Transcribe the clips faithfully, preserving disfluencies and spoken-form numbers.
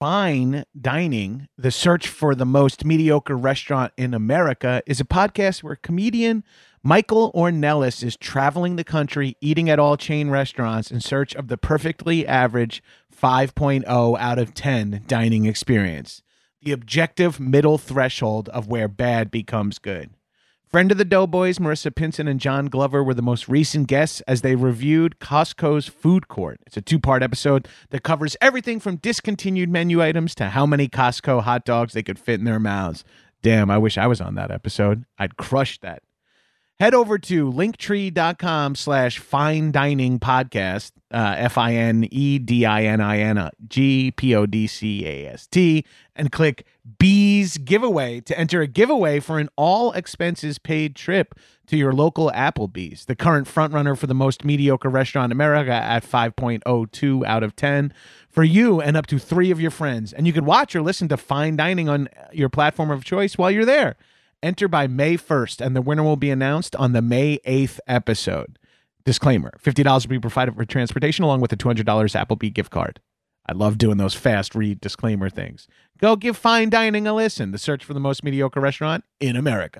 Fine Dining, the search for the most mediocre restaurant in America, is a podcast where comedian Michael Ornelas is traveling the country, eating at all chain restaurants in search of the perfectly average five point oh out of ten dining experience, the objective middle threshold of where bad becomes good. Friend of the Doughboys, Marissa Pinson and John Glover were the most recent guests as they reviewed Costco's food court. It's a two-part episode that covers everything from discontinued menu items to how many Costco hot dogs they could fit in their mouths. Damn, I wish I was on that episode. I'd crush that. Head over to linktree.com slash fine dining podcast, uh, F I N E D I N I N G P O D C A S T, and click Bees Giveaway to enter a giveaway for an all expenses paid trip to your local Applebee's, the current frontrunner for the most mediocre restaurant in America at five point oh two out of ten for you and up to three of your friends. And you can watch or listen to Fine Dining on your platform of choice while you're there. Enter by May first, and the winner will be announced on the May eighth episode. Disclaimer, fifty dollars will be provided for transportation along with a two hundred dollars Applebee gift card. I love doing those fast read disclaimer things. Go give Fine Dining a listen. The search for the most mediocre restaurant in America.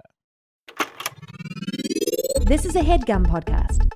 This is a HeadGum podcast.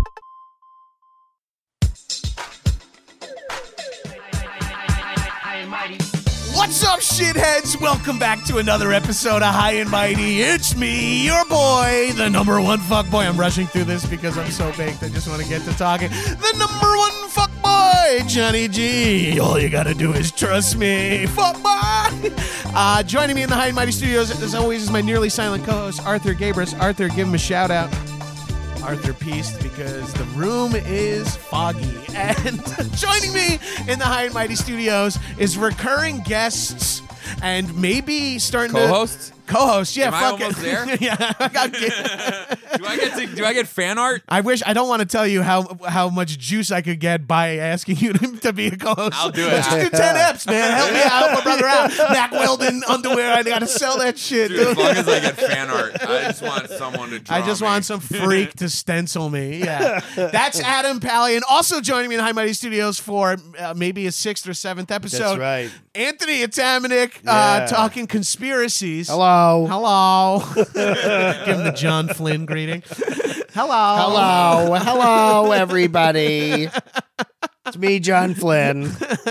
What's up, shitheads? Welcome back to another episode of High and Mighty. It's me, your boy, the number one fuck boy. I'm rushing through this because I'm so baked. I just want to get to talking. The number one fuck boy, Johnny G. All you gotta do is trust me. Fuck boy. Uh, joining me in the High and Mighty studios, as always, is my nearly silent co-host, Arthur Gabris. Arthur, give him a shout out. Arthur pieced because the room is foggy. And joining me in the High and Mighty studios is recurring guests and maybe starting co-hosts? to... Co-host, yeah. Am fuck I almost it. there? Yeah. I got get, do I get to, do I get fan art? I wish I don't want to tell you how how much juice I could get by asking you to, to be a co-host. I'll do it. Let's just do ten eps, man. Help me out, help my brother out. Mack Weldon underwear. I gotta sell that shit. Dude, as long as I get fan art, I just want someone to draw I just me. want some freak to stencil me. Yeah, that's Adam Pally, and also joining me in the High Mighty Studios for uh, maybe a sixth or seventh episode. That's right. Anthony Atamanik, Yeah. uh, talking conspiracies. Hello. Hello. Give him the John Flynn greeting. Hello. Hello. Hello, everybody. It's me, John Flynn.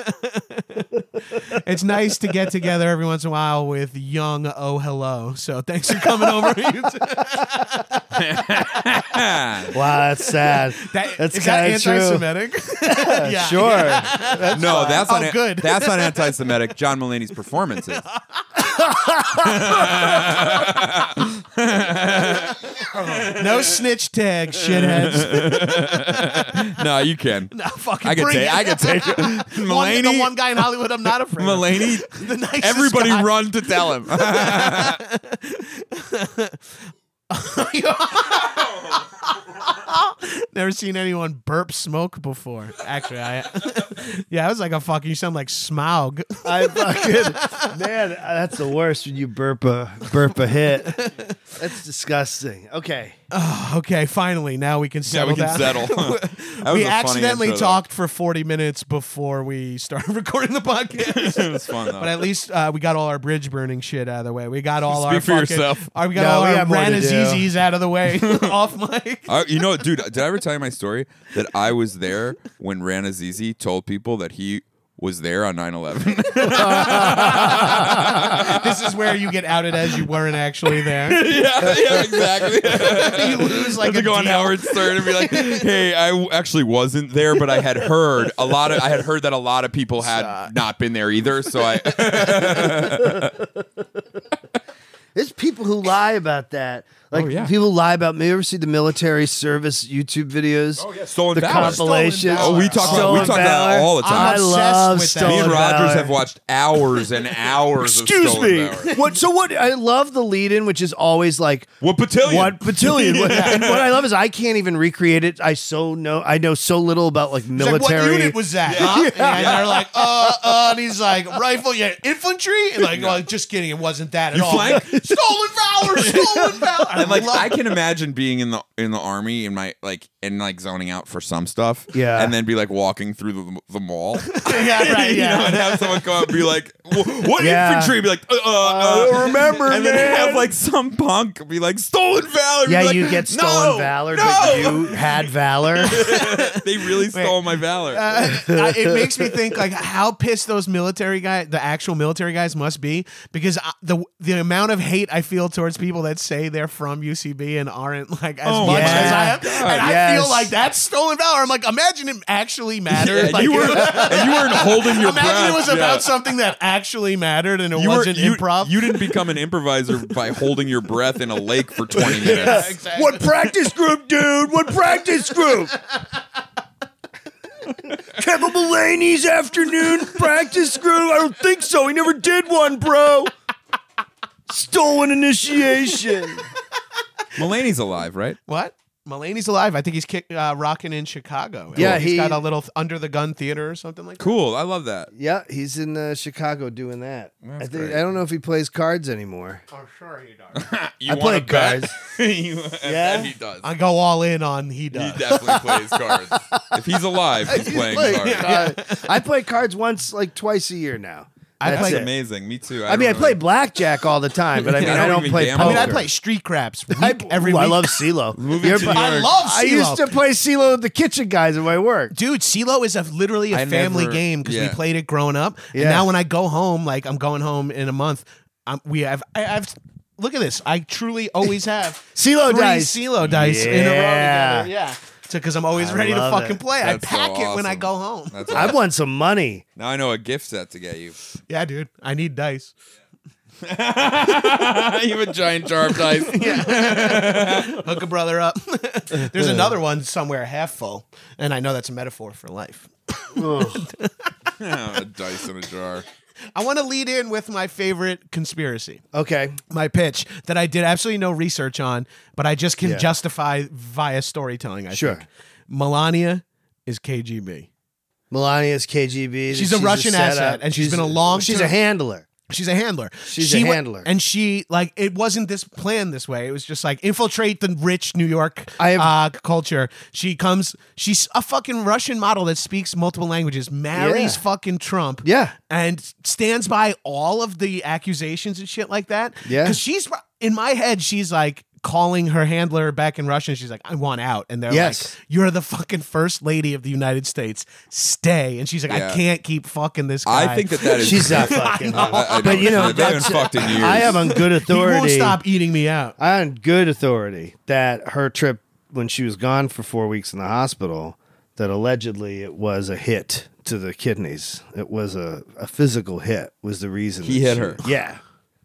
It's nice to get together every once in a while with young Oh Hello. So thanks for coming over. Wow, that's sad. That, That's is that kinda true. anti-Semitic? Yeah. Sure. That's no, fine. that's Oh, not good. That's not anti-Semitic. John Mulaney's performances. No snitch tag, shitheads. No, you can. No, fucking I can bring take. it. I can take it. One, Mulaney. the one guy in Hollywood I'm not afraid of. Mulaney. The nicest Everybody guy. run to tell him. Never seen anyone burp smoke before. Actually, I yeah, I was like a fucking. You sound like Smaug. I fucking man, that's the worst when you burp a burp a hit. That's disgusting. Okay. Oh, okay, finally, now we can Yeah, settle we can down. settle. That was We a funny accidentally intro, though. talked for forty minutes before we started recording the podcast. It was fun though. But at least uh, we got all our bridge burning shit out of the way. We got all Speak our for fucking, yourself. uh, we got No, all we our got more to do. Ranazizis out of the way off mic. I, you know, dude, did I ever tell you my story that I was there when Ranazizi told people that he was there on nine eleven? This is where you get outed as you weren't actually there. yeah, yeah, exactly. You lose like to a go on deal. Howard Stern and be like, "Hey, I w- actually wasn't there, but I had heard a lot of. I had heard that a lot of people had not been there either. So I." There's people who lie about that. Like Oh, yeah. people lie about me. You ever see the military service YouTube videos? Oh, yeah. Stolen the Valor. compilations. Stolen Oh, we talk about we Stolen talk about that Valor. all the I'm time. I obsessed love with that. Stolen Me and Rogers Valor. have watched hours and hours. Excuse of Stolen me. Valor. What? So what? I love the lead-in, which is always like What battalion? what battalion. What- and what I love is I can't even recreate it. I so know I know so little about like He's military. like, what unit was that? Huh? And they're like, uh, uh, and he's like, rifle, yeah, infantry. And like, well, just kidding, it wasn't that at You all. flank? stolen valor, stolen valor. And like love- I can imagine being in the in the army in my like and like zoning out for some stuff. Yeah. And then be like walking through the, the mall. yeah, right, You yeah. know, and have someone come up and be like, "Wh- "What Yeah. infantry?" Be like, "Uh, uh, I don't remember, And then man. have like some punk be like, "Stolen valor." Yeah, Be like, you get stolen "No, valor, no." but you had valor. They really stole my valor. Uh, it makes me think like how pissed those military guys, the actual military guys, must be because I, the the amount of hate I feel towards people that say they're from U C B and aren't like as Oh much my as I am, God, and I yes. feel like that's stolen valor. I'm like, imagine it actually mattered. Yeah, and like, you were and you weren't holding your imagine breath. it was Yeah. about something that actually mattered and it You were- wasn't you, improv. You didn't become an improviser by holding your breath in a lake for twenty minutes. exactly. What practice group, dude? What practice group? Kevin Mulaney's afternoon practice group? I don't think so. He never did one, bro. Stolen initiation. Mulaney's alive, right? What? Mulaney's alive. I think he's kick, uh, rocking in Chicago. Yeah, he's he- got a little th- under the gun theater or something like that. Cool. I love that. Yeah, he's in uh, Chicago doing that. That's I think great. I don't know if he plays cards anymore. Oh, sure he does. You I wanna play bet? cards. you, I Yeah? bet he does. I go all in on he He does. definitely plays cards. If he's alive, he's playing Play cards. cards. I play cards once, like twice a year now. I That's play- That's it. amazing. Me too. I mean, I don't play really- blackjack all the time, but I mean, Yeah, I I don't don't even play gamble. I mean, I poker. play street craps week, I, every ooh, week. I love CeeLo. Moving You're- to New I York. love I CeeLo. used to play CeeLo with the kitchen guys at my work. Dude, CeeLo is a, literally a I family never- game because we yeah. played it growing up. And Yeah. now when I go home, like I'm going home in a month, um, we have, I, I've, look at this. I truly always have CeeLo three dice. CeeLo dice in a row Yeah. together. Yeah. Because I'm always I ready to love fucking it. play. That's I pack so it when I awesome. go home. That's I awesome. want some money. Now I know a gift set to get you. Yeah, dude. I need dice. You have a giant jar of dice. Hook a brother up. There's another one somewhere half full. And I know that's a metaphor for life. a dice in a jar. I want to lead in with my favorite conspiracy. Okay. My pitch that I did absolutely no research on, but I just can Yeah. justify via storytelling. I Sure. think Melania is K G B. Melania's K G B. She's a Russian setup. asset, and she's been a long She's term- a handler. She's a handler. She's She a wa- handler. and she like it wasn't this planned this way. It was just like infiltrate the rich New York I have- uh, culture. She comes. She's a fucking Russian model that speaks multiple languages. Marries Yeah. fucking Trump. Yeah. and stands by all of the accusations and shit like that. Yeah. because she's in my head. She's like calling her handler back in Russian. She's like, I want out. And they're Yes. like, you're the fucking first lady of the United States. Stay. And she's like, Yeah. I can't keep fucking this guy. I think that that is. She's not fucking. I- I- I But you know, they haven't that's- fucked in years. I have on good he authority. won't stop eating me out. I on good authority that her trip when she was gone for four weeks in the hospital, that allegedly it was a hit to the kidneys. It was a, a physical hit was the reason. He that hit she- her. Yeah.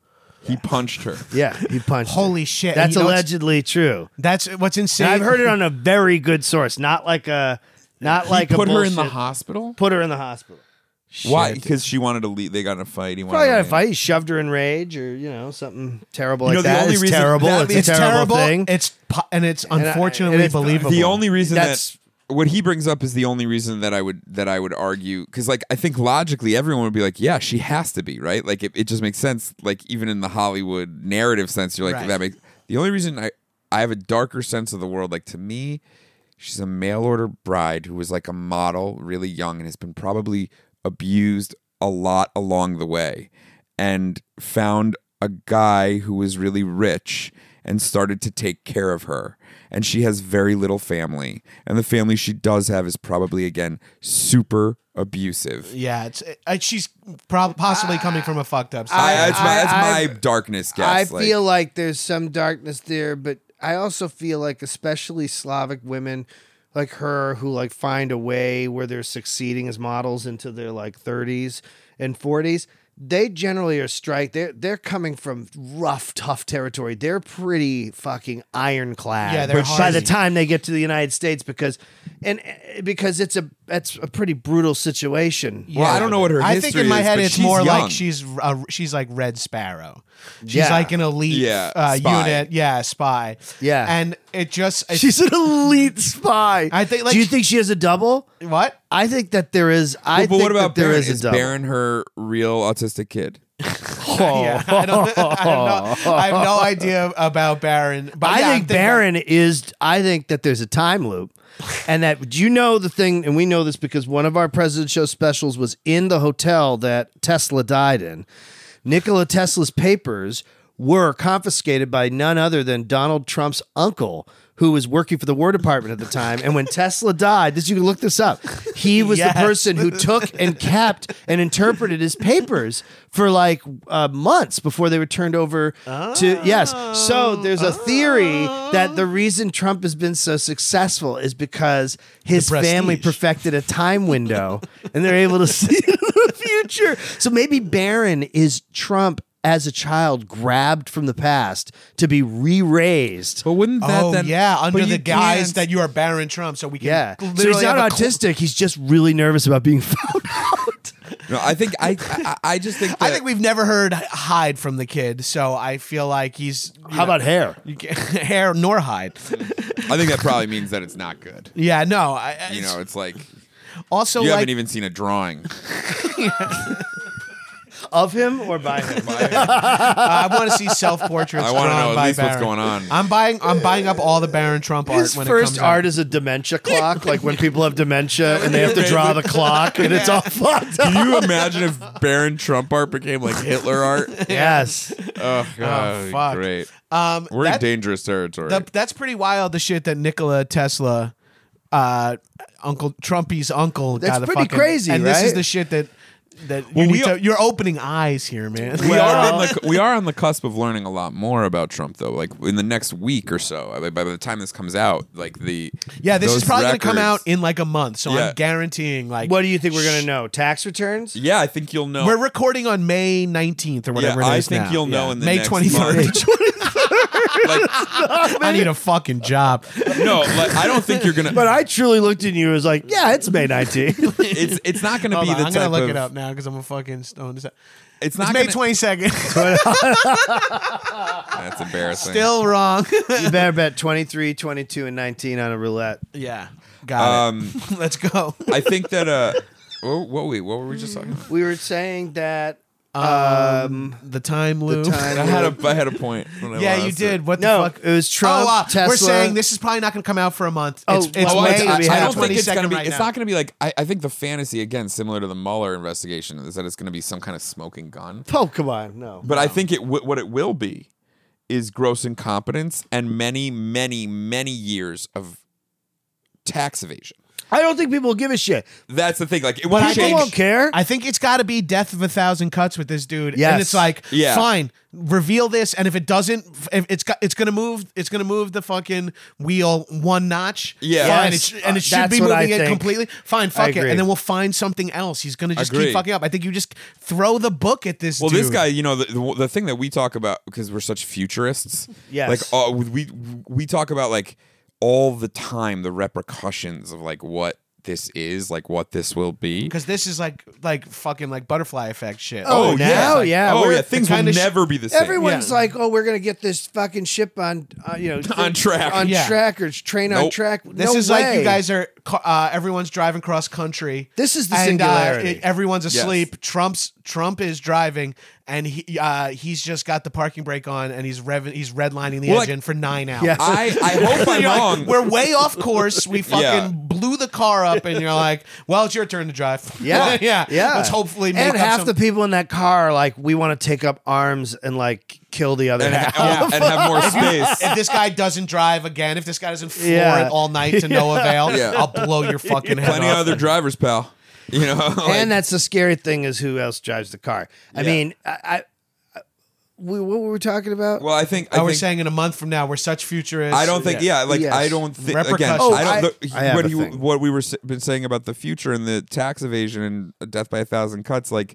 He punched her. Yeah. He punched her. Holy shit. And That's you know what's- allegedly true. That's what's insane. And I've heard it on a very good source, not like a not like he put a her in the bullshit- hospital. Put her in the hospital. Why? Shit. Because she wanted to leave. They got in a fight. He wanted Probably to got a leave. fight. He shoved her in rage, or you know something terrible You like know, the that. only It's reason- terrible. that- it's, it's a terrible, terrible. thing. It's pu- and it's And I- unfortunately and it's- believable. The only reason That's- that what he brings up is the only reason that I would that I would argue because like I think logically everyone would be like, yeah, she has to be right. Like it, it just makes sense. Like even in the Hollywood narrative sense, you're like Right. that makes the only reason I I have a darker sense of the world. Like to me, she's a mail order bride who was like a model, really young, and has been probably abused a lot along the way, and found a guy who was really rich and started to take care of her. And she has very little family. And the family she does have is probably, again, super abusive. Yeah, it's it, she's prob- possibly coming from a fucked up I, side. that's my, that's I- my I- darkness guess. I Like, feel like there's some darkness there, but I also feel like especially Slavic women like her who like find a way where they're succeeding as models into their like thirties and forties. They generally are strike. They're they're coming from rough, tough territory. They're pretty fucking ironclad. Yeah, they're by hardy. the time they get to the United States, because and uh, because it's a that's a pretty brutal situation. Well, I don't know what her I history think in my is, head but it's she's more young. like she's uh, she's like Red Sparrow. She's Yeah. like an elite Yeah, uh, spy. unit, yeah, spy. Yeah. and it just it's, She's an elite spy. I think, like- Do you think she has a double? what? I think that there is. I Well, but think what about that there Baron? is a Is double. Baron her real autistic kid? yeah, I, don't, I, have no, I have no idea about Barron. But I yeah, I'm think thinking- Barron is. I think that there's a time loop, and that do you know the thing? And we know this because one of our President Show specials was in the hotel that Tesla died in. Nikola Tesla's papers were confiscated by none other than Donald Trump's uncle, who was working for the War Department at the time. And when Tesla died, this you can look this up. He was Yes. the person who took and kept and interpreted his papers for like uh, months before they were turned over to yes. So there's a theory that the reason Trump has been so successful is because his The prestige. family perfected a time window and they're able to see the future. So maybe Barron is Trump as a child grabbed from the past to be re-raised. But wouldn't that Oh then? yeah, under but the you guys can't- that you are Barron Trump, so we can Yeah. So literally he's not have a cl- autistic. He's just really nervous about being found out. No, I think I, I, I just think. That, I think we've never heard hide from the kid, so I feel like he's. you How know, about hair? you can't, hair nor hide? I think that probably means that it's not good. Yeah, no. I, I- You know, it's like also you like haven't even seen a drawing. Of him or by him? uh, I want to see self portraits. I want to know at by least what's Barron. going on. I'm buying. I'm buying up all the Barron Trump art His when first it comes art out. is a dementia clock, like when people have dementia and they have to draw the clock and it's all fucked up. Can you imagine if Barron Trump art became like Hitler art? Yes. Oh god, Oh, fuck. great. Um, We're that- in dangerous territory. the- that's pretty wild. The shit that Nikola Tesla, uh, Uncle Trumpy's uncle, That's got the pretty fucking- crazy, And this is right? the shit that that you Well, need we to, are- you're opening eyes here, man. we Well- are on the we are on the cusp of learning a lot more about Trump, though. Like in the next week or so, I mean, by the time this comes out, like the Yeah, this those is probably going to come out records- in like a month, so Yeah. I'm guaranteeing like What do you think we're going to know? Tax returns? Yeah, I think you'll know. we're recording on May nineteenth or whatever Yeah, it I is think now. you'll know Yeah. in the May next twenty-third. month. like, I need a fucking job. no, like I don't think you're gonna. But I truly looked at you and was like, yeah, it's May nineteenth. it's it's not gonna Hold be on, the I'm type gonna look of. it up now because I'm a fucking stone. It's It's not May gonna, twenty-second. That's embarrassing. Still wrong. You better bet twenty-three, twenty-two, and nineteen on a roulette. yeah, got Um, it. Let's go. I think that. Uh, what, what we what were we just talking about? We were saying that. Um, Um, the time loop. time I had a I had a point. when I yeah, you lost did. it. What the no, fuck? it was Trump, oh, uh, Tesla. we're saying this is probably not going to come out for a month. Oh, It's, it's well, May it's- I- I I don't think twenty-second it's gonna be. right It's now. not gonna be like. I, I think the fantasy again, similar to the Mueller investigation, is that it's gonna be some kind of smoking gun. Oh, come on. No. But I think it w- what it will be is gross incompetence and many, many, many years of tax evasion. I don't think people will give a shit. That's the thing. Like it What will I People think- change. won't care. I think it's got to be death of a thousand cuts with this dude. Yes. And it's like, Yeah. fine, reveal this, and if it doesn't, if it's got, it's gonna move, it's gonna move the fucking wheel one notch. Yeah. fine, Yes. it sh- and it should That's be what I moving it think. completely. Fine, fuck it, agree. and then we'll find something else. He's gonna just Agree. keep fucking up. I think you just throw the book at this. Well, dude. this guy, you know, the, the the thing that we talk about because we're such futurists. Yes. Like uh, we we talk about like all the time the repercussions of like what this is, like what this will be. because this is like like fucking like butterfly effect shit. Oh, now, yeah. Oh We're- yeah, things the will kind of sh- never be the same. Everyone's Yeah. like, "Oh, we're gonna get this fucking ship on, uh, you know, On track. on Yeah. track, or train on Nope. track." This No is like you way. guys are. Uh, everyone's driving cross country. This is the and, uh, singularity. it- everyone's Yes. asleep. Trump's Trump is driving, and he uh, he's just got the parking brake on, and he's rev- he's redlining the Well, like- engine for nine hours. Yeah. I I hope I'm You're like, wrong. we're way off course. We fucking Yeah. blew the car up, and you're like, "Well, it's your turn to drive." Yeah, yeah, yeah. Let's hopefully make and up half some- the people in that car are like, "We want to take up arms and like kill the other and, half." ha- and have more space. If this guy doesn't drive again, if this guy doesn't floor Yeah. it all night to no avail, Yeah. I'll blow your fucking head Plenty of off. other drivers, pal. You know, like- And that's the scary thing is who else drives the car. I Yeah. mean, I, I, I we, what were we talking about? well, I think I I was think, saying in a month from now, we're such futurists. I don't think. Yeah, like Yes. I don't think. Again, Repercussions. Oh, I I- don't. the- I have what a he, thing. what we were s- been saying about the future and the tax evasion and death by a thousand cuts. Like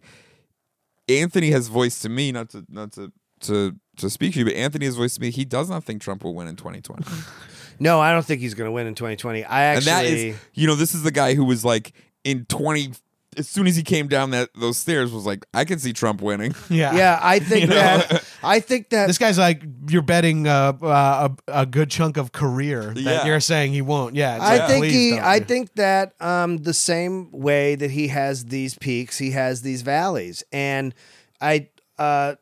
Anthony has voiced to me, not to not to to to speak to you, but Anthony has voiced to me. He does not think Trump will win in twenty twenty, No, I don't think he's going to win in twenty twenty. I and actually, that is, you know, this is the guy who was like in twenty. As soon as he came down that those stairs, was like, I can see Trump winning. Yeah. yeah, I think You know? that I think that This guy's like, you're betting uh, uh, a, a good chunk of career that Yeah. you're saying he won't. Yeah. it's I like, think please he. don't. I think that um, the same way that he has these peaks, he has these valleys, and I. Uh,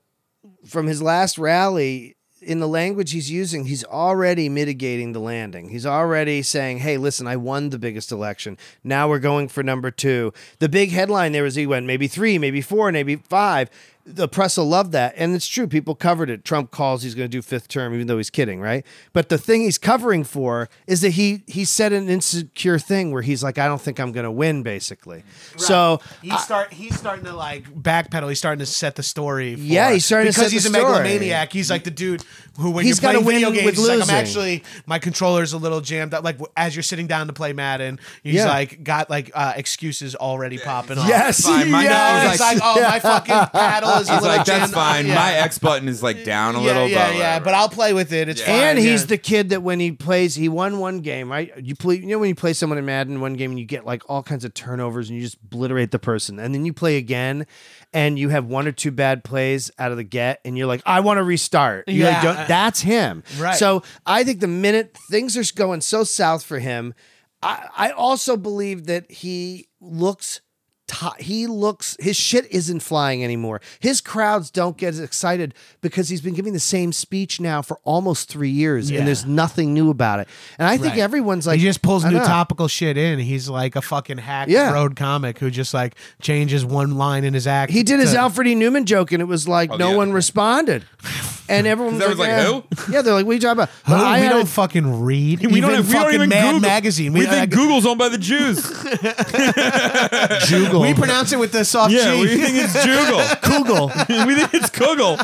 from his last rally, in the language he's using, he's already mitigating the landing. He's already saying, hey, listen, I won the biggest election. Now we're going for number two. The big headline there was he went maybe three, maybe four, maybe five. The press will love that. And it's true. People covered it. Trump calls he's going to do fifth term, even though he's kidding, right? But the thing he's covering for is that he he said an insecure thing where he's like, I don't think I'm going to win, basically. Right. So he's, start, he's starting to like backpedal. He's starting to set the story. For, yeah, he's starting to set the story. Because he's a megalomaniac. He's like the dude who, when he's you're playing video win games, he's losing. like, I'm actually, my controller's a little jammed up. Like as you're sitting down to play Madden, he's yeah. like, got like uh, excuses already yeah. popping off. Yes. Fine. My yes. It's like, oh, my fucking paddle is a He's little like, jammed that's fine. Yeah. My X button is like down a yeah, little. Yeah, but yeah, but I'll play with it. It's Yeah. fine. And he's yeah. the kid that when he plays, he won one game, right? You play, you know, when you play someone in Madden one game and you get like all kinds of turnovers and you just obliterate the person, and then you play again and you have one or two bad plays out of the get, and you're like, I want to restart. You're Yeah. like, don't, that's him. Right. So I think the minute things are going so south for him, I, I also believe that he looks. He looks, his shit isn't flying anymore. His crowds don't get as excited because he's been giving the same speech now for almost three years Yeah. and there's nothing new about it. And I think Right. everyone's like, he just pulls I new know. topical shit in. He's like a fucking hack Yeah. road comic who just like changes one line in his act. He did his to- Alfred E. Newman joke and it was like Oh, no yeah. one responded. And everyone was Everyone's like, like, eh. Yeah, they're like, what are you talking about? Who? But I we had don't a- fucking read. We don't, even have, we fucking don't even Mad Google. Magazine. We uh, think Google's owned by the Jews. Juggle. we pronounce it with the soft yeah, G. we think it's Juggle. Kugel. we think it's Kugel.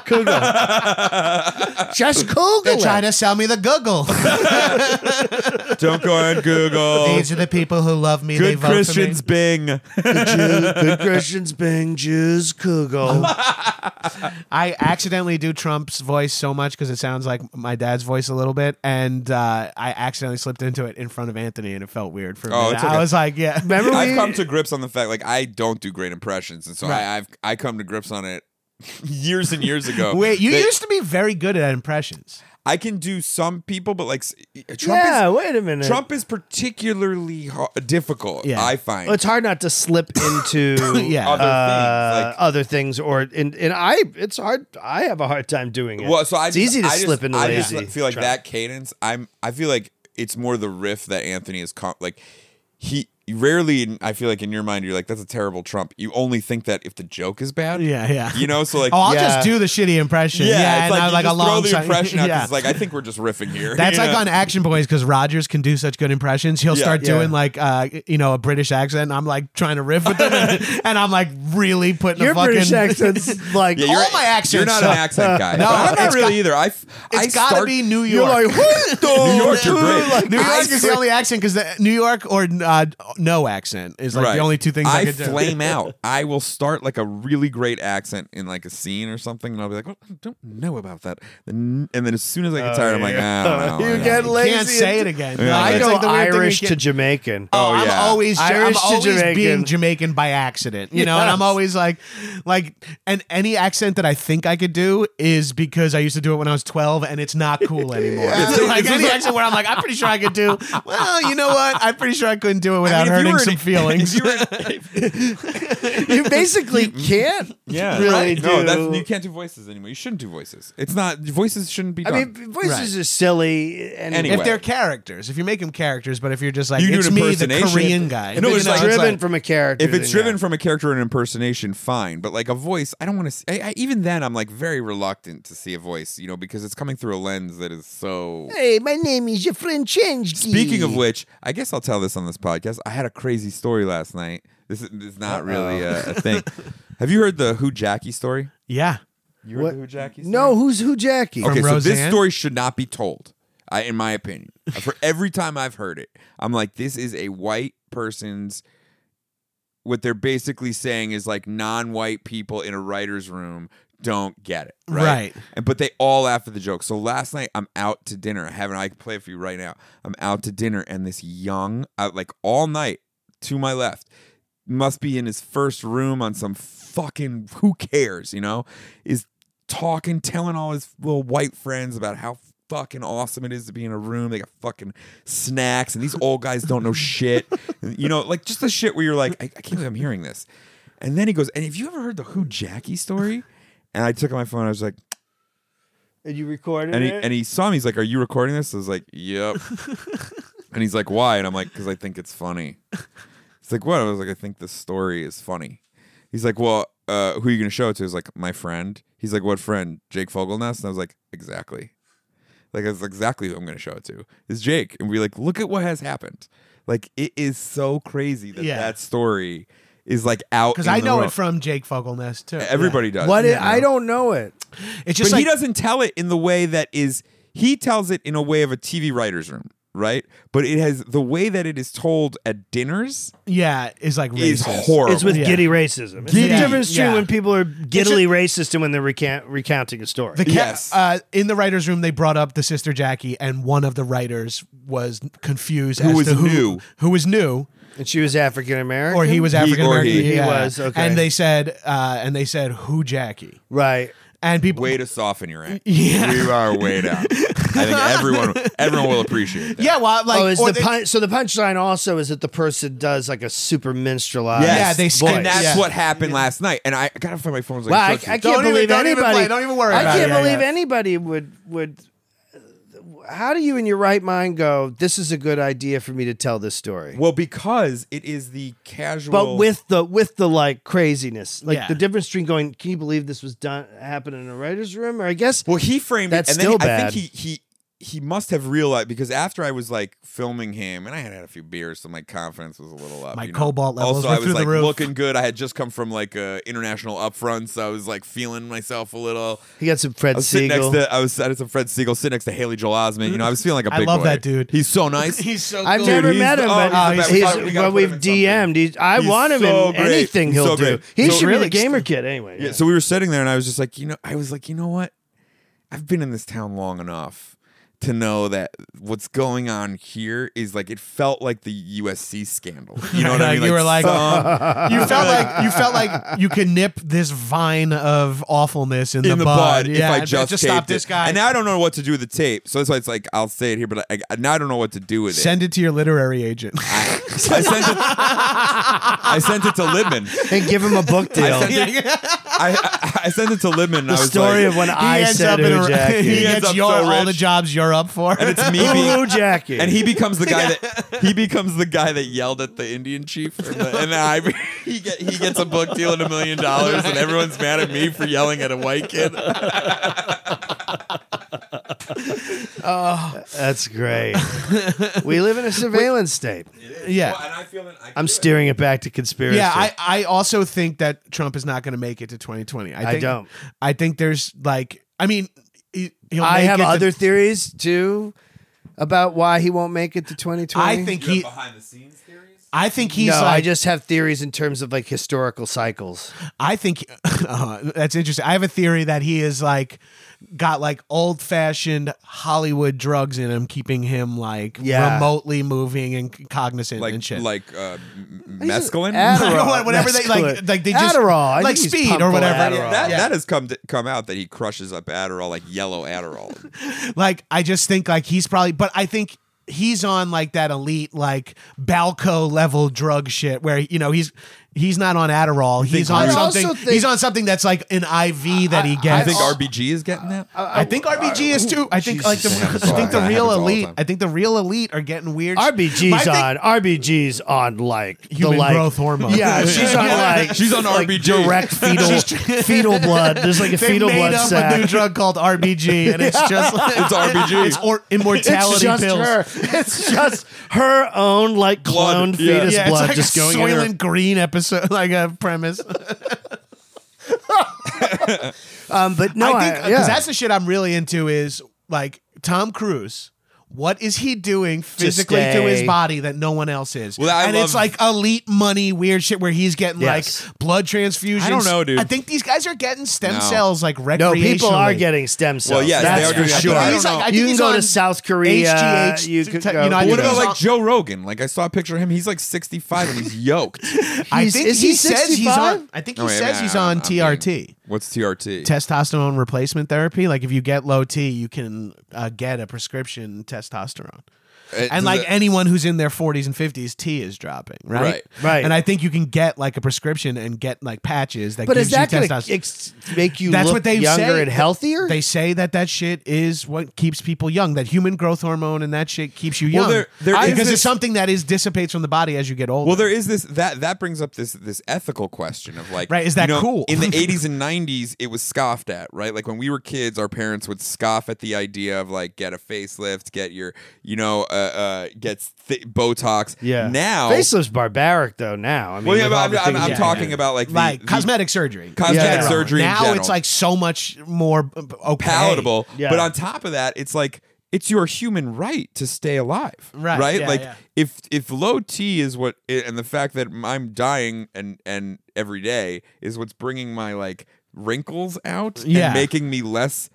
Just Kugel. They're trying to sell me the Google. Don't go on Google. These are the people who love me. they Good vote Christians, for me. Bing. Jew, good Christians being Jews, Kugel. I accidentally do Trump's voice so much because it sounds like my dad's voice a little bit, and uh, I accidentally slipped into it in front of Anthony, and it felt weird for me. Oh, it's okay. I was like, yeah. Remember I've we- come to grips on the fact, like, I don't do great impressions, and so Right. I, I've I come to grips on it years and years ago. Wait, you that used to be very good at impressions. I can do some people, but like s- Trump yeah, is wait a minute. Trump is particularly ho- difficult. Yeah. I find Well, it's hard not to slip into Yeah. other uh, things. Like, other things, or and, and I, it's hard. I have a hard time doing it. well, so I it's just, easy to I slip just, into I lazy. just feel like Trump. that cadence. I'm. I feel like it's more the riff that Anthony is com- like. He rarely. I feel like in your mind, you're like, that's a terrible Trump. You only think that if the joke is bad. Yeah, yeah. You know, so like. Oh, I'll Yeah. just do the shitty impression. yeah, Yeah, it's and like, I you like just a long throw the side- impression out. 'Cause Yeah. It's like I think we're just riffing here. That's you like know? on Action Boys because Rogers can do such good impressions. He'll Yeah. start Yeah. doing like uh, you know a British accent. And I'm like trying to riff with him, and, and I'm like really putting Your a fucking British accent's like Yeah, you're, all my accents You're not suck. an accent guy. No, But I'm not it's really got- either. I. f- I It's got to start- be New you're York. like what? New York, you're great. Like, New York I is the only accent because New York or uh, no accent is like the only two things I, I could do. flame out. I will start like a really great accent in like a scene or something, and I'll be like, well, I don't know about that. Then, and then as soon as I get tired, I'm like, ah, I don't know. You I don't get know. lazy. Can't say it again. Yeah. I It's go like the weird thing Irish you to can't- Jamaican. Oh, Oh, I'm yeah. always Irish I'm to always Jamaican. being Jamaican by accident, you know. And I'm Yes. always like, like, and any accent that I think I could do is because I used to do it when I was twelve, and it's not cool anymore. Yeah. Like any accent where I'm like, I'm pretty sure I could do. Well, you know what? I'm pretty sure I couldn't do it without I mean, if you hurting were some an- feelings. if you were- You basically can't yeah, really right? No, do. that's, you can't do voices anymore. You shouldn't do voices. It's not voices shouldn't be I done. mean, voices Right. are silly. And Anyway. If they're characters, if you make them characters, but if you're just like, You do it's an me, the impersonation. Korean guy. No, if it's it's like- driven like- from a character, if it's then driven yeah. from a character or an impersonation, fine. But like a voice, I don't want to. I, I, even then, I'm like very reluctant to see a voice, you know, because it's coming through a lens that is so. Hey, my name is your friend Chensky. Speaking of which, I guess I'll tell this on this podcast. I had a crazy story last night. This is, this is not really a, a thing. Have you heard the Who Jackie story? Yeah. You heard What? the Who Jackie story? No, who's who Jackie? From Okay, so this Roseanne? story should not be told, I, in my opinion. For every time I've heard it, I'm like, this is a white person's. What they're basically saying is like non-white people in a writer's room don't get it, right? Right. And but they all laugh at the joke. So last night I'm out to dinner. I haven't. I can play it for you right now. I'm out to dinner, and this young, uh, like all night to my left, must be in his first room on some fucking who cares, you know, is talking, telling all his little white friends about how fucking awesome it is to be in a room. They got fucking snacks, and these old guys don't know shit. You know, like just the shit where you're like, I, I can't believe I'm hearing this. And then he goes, and have you ever heard the Who Jackie story? And I took out my phone. I was like, And you recorded And he it? and he saw me. He's like, "Are you recording this?" I was like, "Yep." And he's like, "Why?" And I'm like, "Because I think it's funny." He's like, "What?" I was like, "I think this story is funny." He's like, "Well, uh, who are you going to show it to?" I was like, "My friend." He's like, "What friend? Jake Fogelnest?" And I was like, "Exactly." Like, that's exactly who I'm going to show it to. Is Jake. And we're like, look at what has happened. Like, it is so crazy that Yeah. that story is like out. Because in I the know world. it from Jake Fogelnest too. Everybody does. What? you It, I know? don't know it. It's just But like he doesn't tell it in the way that is. He tells it in a way of a T V writer's room, right? But it has the way that it is told at dinners yeah, is like is racist. horrible. It's with Yeah. giddy racism. It's Giddy, the difference between yeah. when people are giddily racist and when they're recant- recounting a story. The ca- Yes. uh, in the writers' room, they brought up the sister Jackie, and one of the writers was confused Who as was to who new. who was new, and she was African American? or he was He- African or American. he. He yeah. was, okay. And they said, uh, and they said, "Who Jackie?" Right. And people, way to soften your act. Yeah. We are way down. I think everyone everyone will appreciate that. yeah, well, like, oh, is or the they- pun- so the punchline also is that the person does like a super minstrelized Yes. Yeah, they voice. skip And that's Yeah. what happened last night. And I gotta find my phone. I was like, Wow, I, I "Shucks, can't Don't even- believe don't even anybody. play, don't even worry I about it. can't Yeah, believe yeah. anybody would would. How do you, in your right mind, go? This is a good idea for me to tell this story. Well, because it is the casual. But with the with the like craziness, like Yeah. the difference between going, can you believe this was done happen in a writer's room? Or I guess well, he framed That's it, and still then bad. I think he he he must have realized because after I was like filming him, and I had had a few beers, so my confidence was a little up. My you know? cobalt levels Also, were I was through the like roof. looking good. I had just come from like a international upfront, so I was like feeling myself a little. he got some I Fred was sitting Siegel. next to I was sitting to Fred Siegel, sitting next to Haley Joel Osment. You know, I was feeling like a I big love boy. that dude. He's so nice. he's so I've cool. never he's met the- him, oh, but he's the best. he's, We gotta- we gotta but put we've him in D M'd. He's, I He's want him so in great. anything He's he'll so do. great. He So should really be the gamer kid anyway. Yeah, so we were sitting there, and I was just like, you know, I was like, you know what? I've been in this town long enough to know that what's going on here is like it felt like the U S C scandal. You know what I Like, mean? you were like- some- You felt like you felt like you could nip this vine of awfulness in, in the bud. bud, Yeah, if I just, just taped stop it. this guy. And now I don't know what to do with the tape. So that's why it's like I'll say it here, but I, now I don't know what to do with it. Send it to your literary agent. I, I sent it. I sent it to Libman. And give him a book deal. I sent it, I, I, I sent it to Libman. And the I was story like, of when he I ends said up in who a, Jackie. he He ends gets up your, so all the rich. jobs you're up for. and it's me being Who Jackie. And he becomes the guy that he becomes the guy that yelled at the Indian chief, and, the, and I he get he gets a book deal and a million dollars, and everyone's mad at me for yelling at a white kid. That's great. We live in a surveillance state. yeah. and I feel that I I'm steering it back to conspiracy. Yeah, I, I also think that Trump is not going to make it to twenty twenty. I, I think, don't. I think there's like, I mean, he, he'll I make have it to- other theories too about why he won't make it to twenty twenty. I think he. behind the scenes theories. I think he's no, like. I just have theories in terms of like historical cycles. I think uh, that's interesting. I have a theory that he is like got like old fashioned Hollywood drugs in him, keeping him like Yeah. remotely moving and cognizant Like and shit. like uh, m- mescaline. Adderall. Whatever they like, Mescaline. like they just Adderall. I like think he's speed pumped or full of whatever. Adderall. That Yeah. that has come to, come out that he crushes up Adderall like yellow Adderall. Like I just think like he's probably, but I think he's on like that elite like Balco level drug shit where you know he's he's not on Adderall. He's on I also something. think- he's on something that's like an I V that he I gets. think R B G is getting that. I think R B G is too. I think like the, Jesus. I think the That real happens all the elite. time. I think the real elite are getting weird. R B My G's thing- on. R B G's on like Human the like growth hormone. Yeah, she's on like She's on like R B G. direct fetal fetal blood. There's like a They fetal made blood up sac. a new drug called R B G, and it's just like, It's R B G. It's or, immortality It's just pills. her. It's just her own like Blood, cloned yeah. fetus Yeah, blood it's like just a going in her. Soylent Green episode, like a premise. Um, but no, I think I, because yeah. that's the shit I'm really into is like Tom Cruise. What is he doing physically to, stay. his body that no one else is? Well, I and it's love- like elite money, weird shit where he's getting Yes. like blood transfusions. I don't know, dude. I think these guys are getting stem No. cells like recreationally. no, people are getting stem cells. Well, yes, that's they are for doing that, sure. but I He's don't like- know. I think You can he's go on to South Korea. H G H, You to- could to- go. you know, I What think about he's like on- Joe Rogan? Like I saw a picture of him. He's like sixty-five and he's yoked. I He's- think is he, he says he's sixty-five? on. I think he Oh, wait, says man, he's I'm- on I'm T R T. being- What's T R T? Testosterone replacement therapy. Like if you get low T, you can uh, get a prescription testosterone. It- and does like it- anyone who's in their forties and fifties, T is dropping, right? Right. Right. And I think you can get like a prescription and get like patches that But gives is that you going testosterone. to ex- make you That's look what they younger say. and healthier? They say that that shit is what keeps people young. That human growth hormone and that shit keeps you young. Well, there- there is because this- it's something that is dissipates from the body as you get older. Well, there is this that that brings up this this ethical question of like, Right, is that you know, cool? In the eighties and nineties, it was scoffed at, right? Like when we were kids, our parents would scoff at the idea of like get a facelift, get your, you know, uh, uh get th- Botox. yeah. Now, Facelift's barbaric though. Now, I mean, well, yeah, with but all I'm, the I'm, things I'm you talking can- about like the, like the cosmetic surgery. cosmetic Yeah. surgery. in Now general. it's like so much more uh, okay. palatable. Yeah. But on top of that, it's like it's your human right to stay alive. Right, Right. yeah, like yeah. if if low T is what, and the fact that I'm dying and and every day is what's bringing my like wrinkles out Yeah. and making me less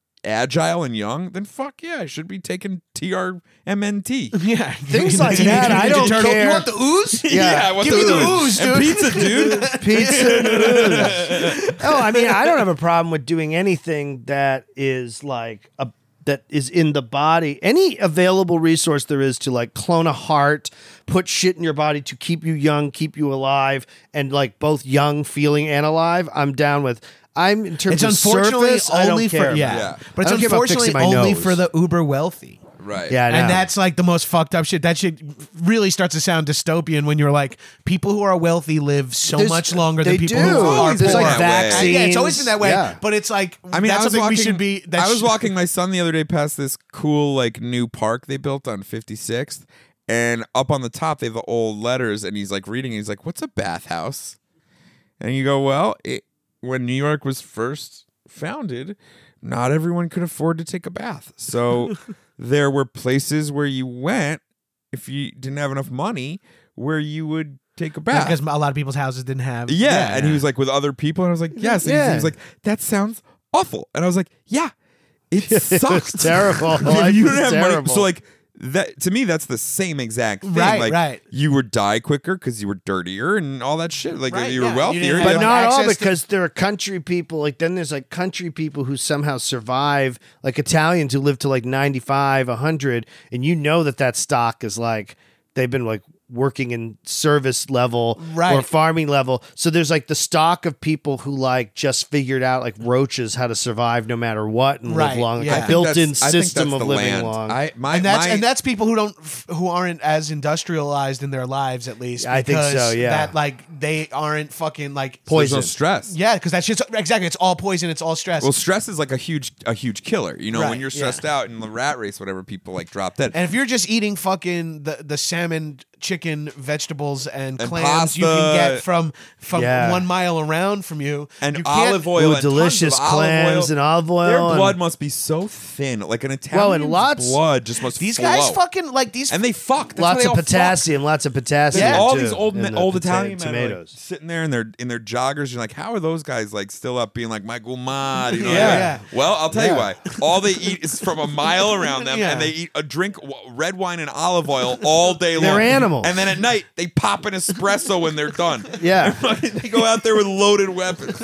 agile and young, then fuck yeah, I should be taking T R M N T. Yeah, Things like that, I don't care. You want the ooze? Yeah. I want Give the me the ooze, and dude. pizza, dude. Pizza and ooze. Oh, I mean, I don't have a problem with doing anything that is like a that is in the body. Any available resource there is to like clone a heart, put shit in your body to keep you young, keep you alive, and like both young, feeling, and alive. I'm down with. I'm in terms It's of unfortunately surface, I don't only care for yeah, about. Yeah. but it's I don't care about unfortunately fixing my only nose. for the uber wealthy. Right. Yeah, I know. And that's like the most fucked up shit. That shit really starts to sound dystopian when you're like, people who are wealthy live so There's- much longer they than people do. who are There's poor. that like way. vaccines. Yeah, it's always been that way. Yeah. But it's like, I mean, that's I was something walking, we should be. That's I was walking my son the other day past this cool like new park they built on fifty-sixth, and up on the top they have the old letters, and he's like reading. And he's like, "What's a bathhouse?" And you go, "Well, it, when New York was first founded, not everyone could afford to take a bath, so there were places where you went if you didn't have enough money, where you would take a bath." because a lot of people's houses didn't have. Yeah, and he was like with other people, and I was like, yes. And he- Yeah. he was like, that sounds awful, and I was like, yeah, it sucks. It's terrible. If Life you is don't have money, terrible. so like that to me, that's the same exact thing. Right, like right. you would die quicker because you were dirtier and all that shit. Like Right, you were yeah. You wealthier, didn't you have But know? not all access to- because there are country people. Like then there's like country people who somehow survive, like Italians who live to like ninety-five, one hundred, and you know that that stock is like they've been like working in service level Right. or farming level. So there's like the stock of people who like just figured out like roaches how to survive no matter what and Right, live long. yeah. I A think built-in That's- I think system that's of the living land. long. I, my, and that's my, and that's people who don't who aren't as industrialized in their lives at least. I think so, because yeah. That like they aren't fucking like there's no poison. stress. Yeah, because that shit's exactly. It's all poison. It's all stress. Well, stress is like a huge, a huge killer. You know, Right, when you're yeah. stressed out in the rat race, whatever, people like drop dead. and if you're just eating fucking the, the salmon, chicken, vegetables, and, And clams you can pasta. get from from Yeah. one mile around from you, and you can't- olive oil, Ooh, and delicious tons of olive clams oil. and olive oil Their and- blood must be so thin, like an Italian. Well, and lots- blood just must. These flow. guys fucking like these. and they fuck. That's Lots how they of all fuck. potassium, lots of potassium. There's all too, these old in men, the old pota- Italian men are, like, tomatoes. sitting there in their in their joggers. You're like, how are those guys like still up being like Michael Mad? You know, Yeah. like, Yeah. Well, I'll tell you Yeah. why. All they eat is from a mile around them, Yeah. and they eat a drink w- red wine and olive oil all day long. They're animals. And then at night they pop an espresso when they're done. Yeah. They go out there with loaded weapons.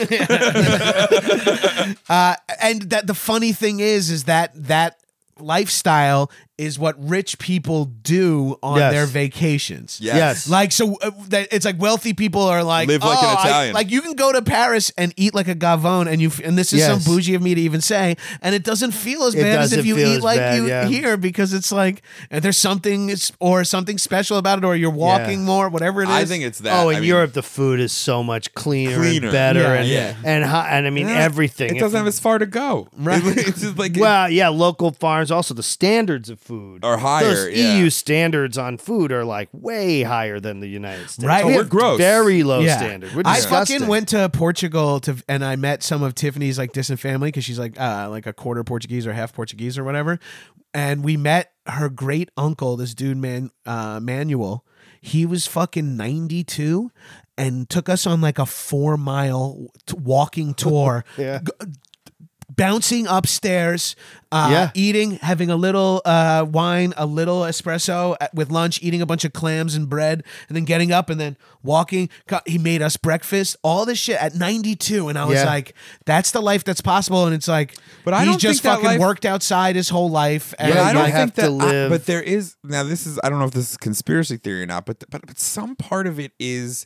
Uh, and that the funny thing is, is that that lifestyle is what rich people do on Yes. their vacations. Yes. Yes. Like so, uh, that it's like wealthy people are like Live like oh, an I- Italian." like you can go to Paris and eat like a gavone, and you f- and this is Yes. so bougie of me to even say, and it doesn't feel as It bad as if doesn't you feel eat as like bad, you yeah. here because it's like and there's something s- or something special about it, or you're walking Yeah. more, whatever it is. I think it's that. Oh, in I mean, Europe, the food is so much cleaner, Cleaner. and better, Yeah, and yeah. and hi- and I mean yeah, everything. It If- doesn't have as far to go. Right. It's just like well, yeah, local farms. Also, the standards of food Are higher, Those yeah. E U standards on food are like way higher than the United States. Right. We Oh, we're have gross. Very low Yeah. standard. We're I disgusting. fucking went to Portugal to, and I met some of Tiffany's like distant family because she's like uh, like a quarter Portuguese or half Portuguese or whatever, and we met her great uncle, this dude man uh, Manuel. He was fucking ninety-two and took us on like a four mile t- walking tour. Yeah. G- bouncing upstairs, uh, Yeah. eating, having a little uh, wine, a little espresso at- with lunch, eating a bunch of clams and bread, and then getting up and then walking. Co- He made us breakfast, all this shit at ninety-two. And I was Yeah. like, that's the life that's possible. And it's like, But I he's don't just think that fucking life- worked outside his whole life. And But I don't you have think that. to I- live- but there is now. This is. I don't know if this is conspiracy theory or not. But but but some part of it is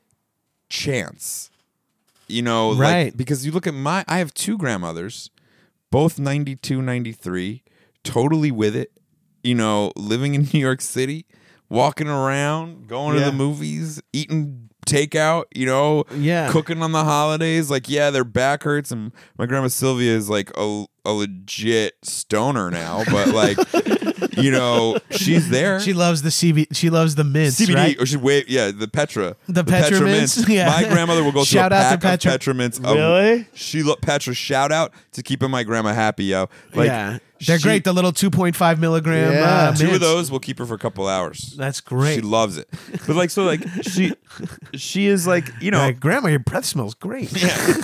chance. You know, Right. like, because you look at my. I have two grandmothers, both ninety-two, ninety-three, totally with it. You know, living in New York City, walking around, going Yeah. to the movies, eating takeout, you know, Yeah. cooking on the holidays. Like, yeah, their back hurts, and my grandma Sylvia is like a, a legit stoner now, but like, you know, she's there. she loves the C B. She loves the mints, C B D, right? or should wait, yeah, the Petra, The Petra mints? Yeah. My grandmother will go Shout to a out to pack Petra. of Petra mints. a- Really? She lo- Petra, shout out to keeping my grandma happy, yo. Like, yeah, they're she- great. The little two point five milligram. Yeah. Uh, Two of mints. those will keep her for a couple hours. That's great. She loves it. But like, so like, she, she is like, you know, Like, Grandma, your breath smells great.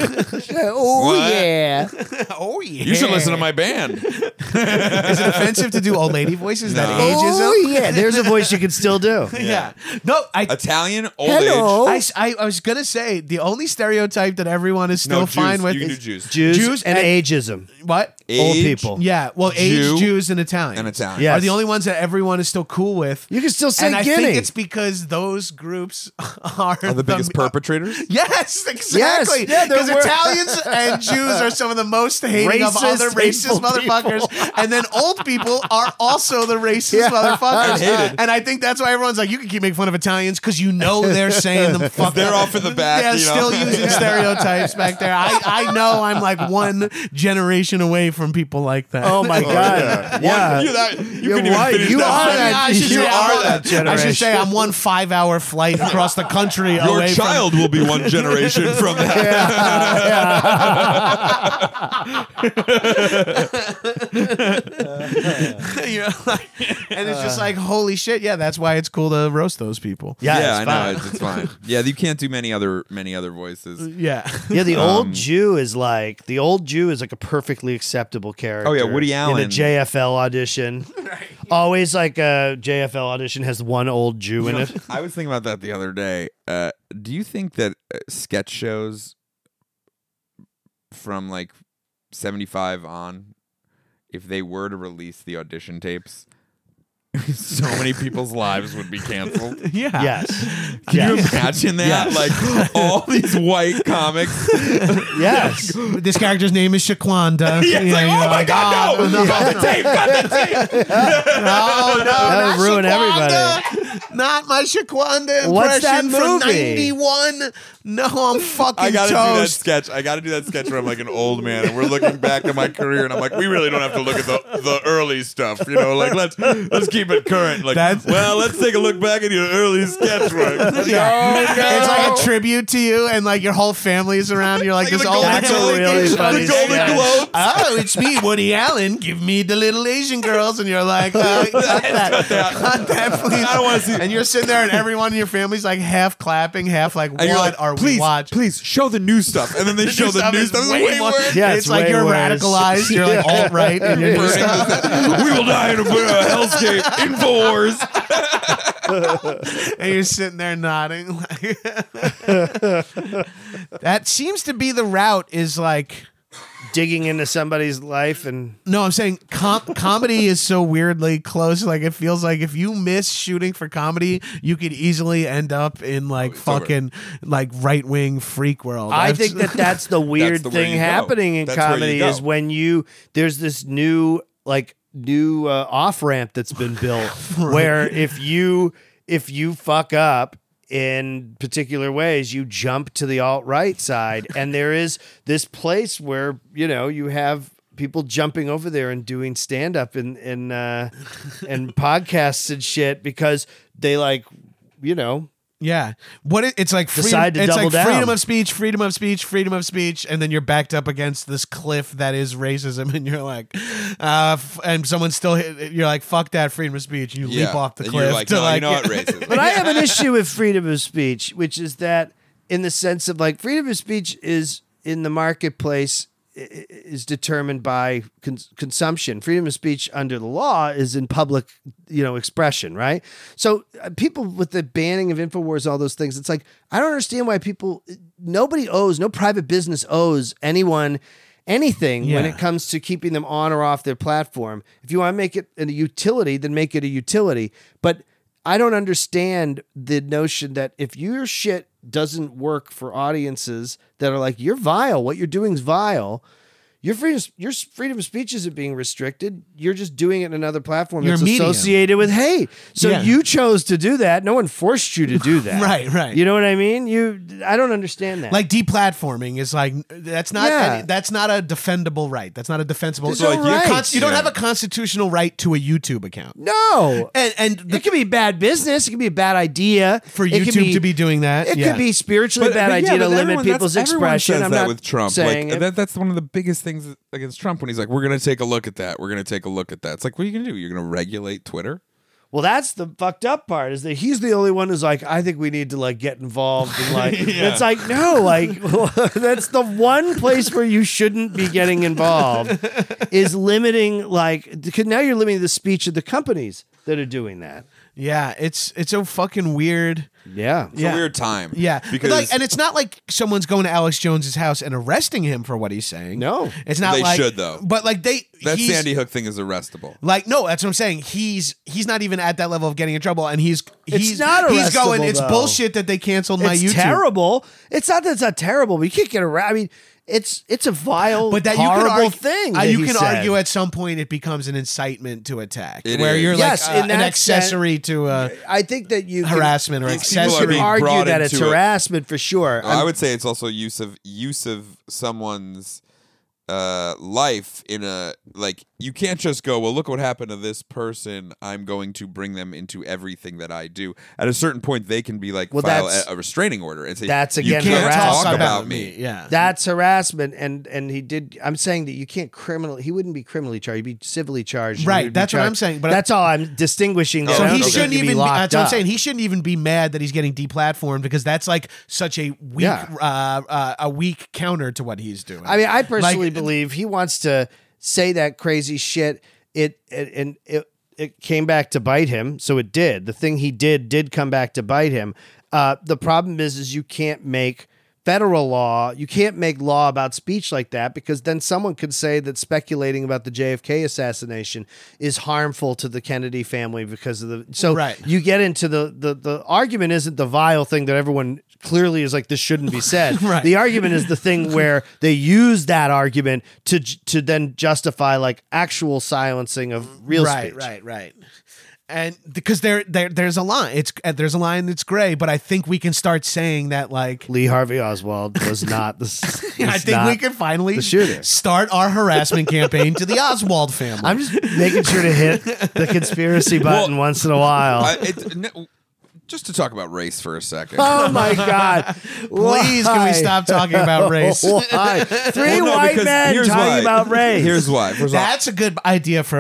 Oh What? yeah. oh yeah. you should listen to my band. Is it offensive to do old lady voices? That No. ageism. Oh yeah. There's a voice you can still do. Yeah. No, I, Italian, old Hello. age. I, I, I was gonna say the only stereotype that everyone is still No, fine Jews. with You can is do Jews. Jews, Jews and, and- ageism. what? Old Age people. Yeah. Well, Jew age Jews and Italians and Italian. Yeah. are the Yes. only ones that everyone is still cool with. You can still say and I Guinea. think it's because those groups are, Are the biggest perpetrators? Yes, exactly. Yeah, there Because were- Italians and Jews are some of the most hating of Racist, other racist hateful motherfuckers, people. and then old people are also the racist Yeah. motherfuckers. And hated. And I think that's why everyone's like, you can keep making fun of Italians because you know they're saying them fuck. They're off in the back, Yeah, you know? still using stereotypes back there. I I know I'm like one generation away from people like that. Oh my god. yeah. Yeah. One- you're that, you You're couldn't even white. finish You that are sentence. that- I should you say are I'm that one- I should say generation. I'm one five hour flight across the country Your away child will be one generation from that. from. You know, like, and it's just like holy shit. Yeah, that's why it's cool to roast those people. Yeah, Yeah, it's I know. fine. It's, it's fine. Yeah, you can't do many other many other voices. Yeah. Yeah, the Um, old Jew is like the old Jew is like a perfectly acceptable character. Oh, yeah, Woody in a Allen. J F L audition. Always like a J F L audition has one old Jew in it. I was thinking about that the other day. Uh, do you think that uh, sketch shows from like seventy-five on, if they were to release the audition tapes, so many people's lives would be canceled? Yeah. Yes. Can you Yes. imagine that? Yes. Like all these white comics. Yes. This character's name is Shaquanda. Yeah, it's You like, know, oh you're my god, "Oh, no! Cut the tape! Cut the tape! No, no, That not would ruin Shaquanda. Not my Shaquanda impression What's that from movie? ninety-one. No, I'm fucking I gotta do that toast. sketch. I gotta do that sketch where I'm like an old man, and we're looking back at my career, and I'm like, we really don't have to look at the, the early stuff, you know. Like let's let's keep it current. Like, That's- well, let's take a look back at your early sketch work. Yeah. No, no. It's like a tribute to you, and like your whole family is around. You're like Like this the old Golden That's a Globes. really funny The Golden sketch. Globes. Oh, it's me, Woody Allen. Give me the little Asian girls, and you're like, uh, cut that, cut that, please. I don't wanna see- And you're sitting there, and everyone in your family's like half clapping, half like, And what you're like, are please, we watching? please show the new stuff, and then they show the stuff new is stuff. It's way way more- worse. Yeah, it's, it's like way you're worse. radicalized. You're like alt right, and you're just we will die in a uh, hellscape. Infowars. and you're sitting there nodding. That seems to be the route. Is like. Digging into somebody's life and No, I'm saying com- comedy is so weirdly close. Like it feels like if you miss shooting for comedy, you could easily end up in like it's over. fucking like right wing freak world. I I've- think that that's the weird the way thing you go. happening in That's where you comedy go. is when you there's this new like new uh, off ramp that's been built where if you if you fuck up in particular ways, you jump to the alt right side, and there is this place where you know you have people jumping over there and doing stand up and and uh, and podcasts and shit because they like you know. yeah. What it, it's like? Freedom, Decide to it's double like down. freedom of speech, freedom of speech, freedom of speech, and then you're backed up against this cliff that is racism, and you're like, uh, f- and someone's still, hit, you're like, fuck that freedom of speech, and you leap off the and cliff you're like, to no, like, you know what, racist. But I have an issue with freedom of speech, which is that in the sense of like freedom of speech is in the marketplace is determined by cons- consumption. Freedom of speech under the law is in public, you know, expression, right? So uh, people with the banning of InfoWars, all those things, it's like, I don't understand why people, nobody owes, no private business owes anyone anything Yeah. when it comes to keeping them on or off their platform. If you want to make it a utility, then make it a utility. But I don't understand the notion that if your shit doesn't work for audiences that are like, you're vile, what you're doing is vile, your freedom, your freedom of speech isn't being restricted. You're just doing it in another platform You're that's a medium. associated with hate. So Yeah. you chose to do that. No one forced you to do that. Right, right. You know what I mean? You, I don't understand that. Like deplatforming is like that's not Yeah. any, that's not a defendable right. That's not a defensible. There's so no like, you, rights. cons- you don't Yeah. have a constitutional right to a YouTube account. no. And and the, It could be bad business. It could be a bad idea for It could YouTube to be doing that, It yeah. could be spiritually But- bad but yeah, idea but to limit everyone- people's that's- everyone expression. says I'm that not with Trump. saying Like it. that, that's one of the biggest things against Trump when he's like, "We're going to take a look at that. We're going to take a look at that." It's like, what are you going to do? You're going to regulate Twitter? Well, that's the fucked up part is that he's the only one who's like, I think we need to like get involved and like, it's like, no, like that's the one place where you shouldn't be getting involved is limiting like, because now you're limiting the speech of the companies that are doing that. yeah, it's it's so fucking weird. Yeah. It's Yeah. a weird time. Yeah, because like, and it's not like someone's going to Alex Jones's house and arresting him for what he's saying. No. it's not They like should, though. But like they, that he's- Sandy Hook thing is arrestable. Like no, that's what I'm saying. He's he's not even at that level of getting in trouble, and he's he's not he's going. arrestable, It's though. bullshit that they canceled my It's YouTube. terrible. It's not that it's not terrible, but you can't get around. I mean, it's it's a vile, But that you horrible can argue, thing. uh, that you he can said. argue at some point it becomes an incitement to attack, It where is. you're Yes, like uh, in an that accessory to uh, I think that you can- harassment or People are You accessory. being can argue brought that it's into it. harassment for sure. I would say it's also use of use of someone's uh, life in a like you can't just go, well, look what happened to this person. I'm going to bring them into everything that I do. At a certain point, they can be like Well, file that's- a, a restraining order and say that's you again can't harassment. talk about me. Yeah, That's harassment, and and he did. I'm saying that you can't criminal. He wouldn't be criminally charged. He'd be civilly charged. and Right, he would be that's what I'm charged. saying, but that's all I'm distinguishing. There. Oh, so I don't he think shouldn't he could be even. Be, locked that's what I'm up. saying. He shouldn't even be mad that he's getting deplatformed because that's like such a weak, Yeah. uh, uh, a weak counter to what he's doing. I mean, I personally Like- believe he wants to say that crazy shit. It, it and it it came back to bite him. So it did. The thing he did did come back to bite him. Uh, the problem is, is you can't make federal law. You can't make law about speech like that because then someone could say that speculating about the J F K assassination is harmful to the Kennedy family because of the. So Right. you get into the the the argument isn't the vile thing that everyone clearly is like this shouldn't be said. Right. The argument is the thing where they use that argument to to then justify like actual silencing of real right, speech. right, right. And because there, there, there's a line. It's uh, there's a line that's gray, but I think we can start saying that like. Lee Harvey Oswald was not the. I was think not- we can finally the shooter. start our harassment campaign to the Oswald family. I'm just making sure to hit the conspiracy button Well, once in a while. I, it, no, just to talk about race for a second. oh my God! Please, can we Why? stop talking about race? Why? Three Well, no, white because men here's talking why. about race. Here's why. First of, all, That's a good idea for a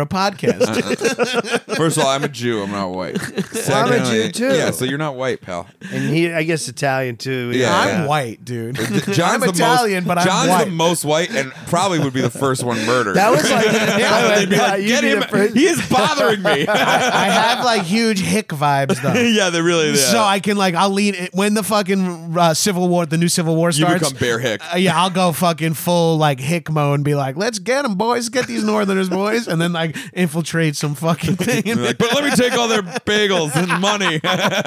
podcast. first of all, I'm a Jew. I'm not white. I'm a Secondly- Jew, too. Yeah, so you're not white, pal. and he, I guess, Italian too. Yeah. I'm white, dude. John's I'm the Italian, most, but I'm John's white. the most white and probably would be the first one murdered. That was like, yeah, they'd be like, you'd get be him. the first- He is bothering me. I have like huge hick vibes though. yeah, they really do. So I can like I'll lean when the fucking uh, Civil War, the new Civil War you starts. become bare hick. Uh, yeah, I'll go fucking full like hick mode and be like, "Let's get them, boys! Get these Northerners, boys!" And then like infiltrate some fucking thing. You're like, but let me take all their bagels and money.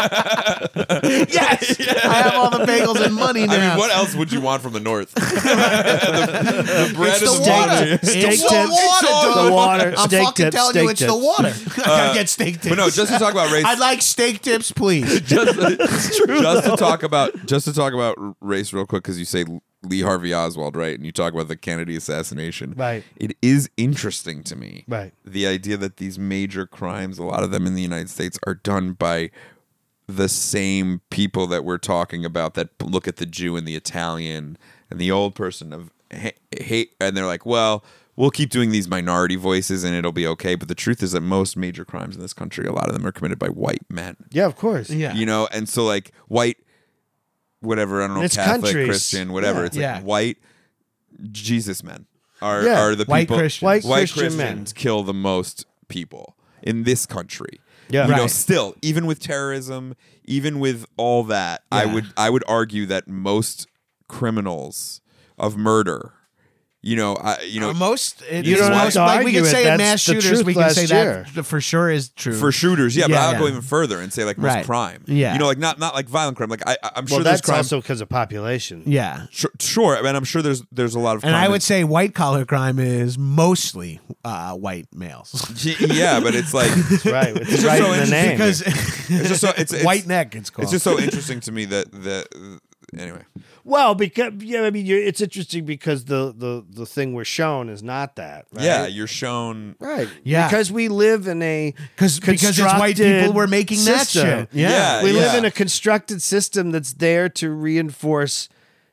Yes, I have all the bagels and money now. I mean, what else would you want from the north? the, the bread It's and the the water. money. It's Steak the tips. water, The dude. water. I'm Steak fucking tips, telling you, steak it's the tips. water. I gotta get steak tips. But no, just to talk about race. I'd like steak tips, please. just, just to talk about just to talk about race real quick because you say Lee Harvey Oswald, right? And you talk about the Kennedy assassination. Right. It is interesting to me. Right. The idea that these major crimes, a lot of them in the United States, are done by the same people that we're talking about that look at the Jew and the Italian and the old person of hate, and they're like, well, we'll keep doing these minority voices and it'll be okay. But the truth is that most major crimes in this country, a lot of them are committed by white men. Yeah, of course. Yeah. You know, and so like white, whatever, I don't know, It's Catholic, countries. Christian, whatever. Yeah. It's Yeah. like white Jesus men. are Yeah. are the White people Christians. White white Christian men. Christians kill the most people in this country. Yeah. you know, Right. still, even with terrorism, even with all that, I Yeah. would I would argue that most criminals of murder, you know, I, you know, Uh, most it You is don't have most, to like we argue can it. say in That's mass the shooters, truth we can last say year. that for sure is true. for shooters, yeah, but Yeah, I'll go yeah. even further and say like most Right. crime. Yeah. you know, like not not like violent crime. Like I, I- I'm sure Well, there's that's crime. also because of population. yeah. Sure, sure, I mean, I'm sure there's there's a lot of. And crime I would that's- say white collar crime is mostly uh, white males. yeah, but it's like That's right. It's just right so in the interesting name. because it's just so it's, it's white neck it's called. It's just so interesting to me that that anyway. Well, because yeah, I mean, you're, it's interesting because the, the the thing we're shown is not that. Right? Yeah, you're shown. right. Yeah. because we live in a because because it's white constructed people were making that system. shit. Yeah. Yeah. we live in a constructed system that's there to reinforce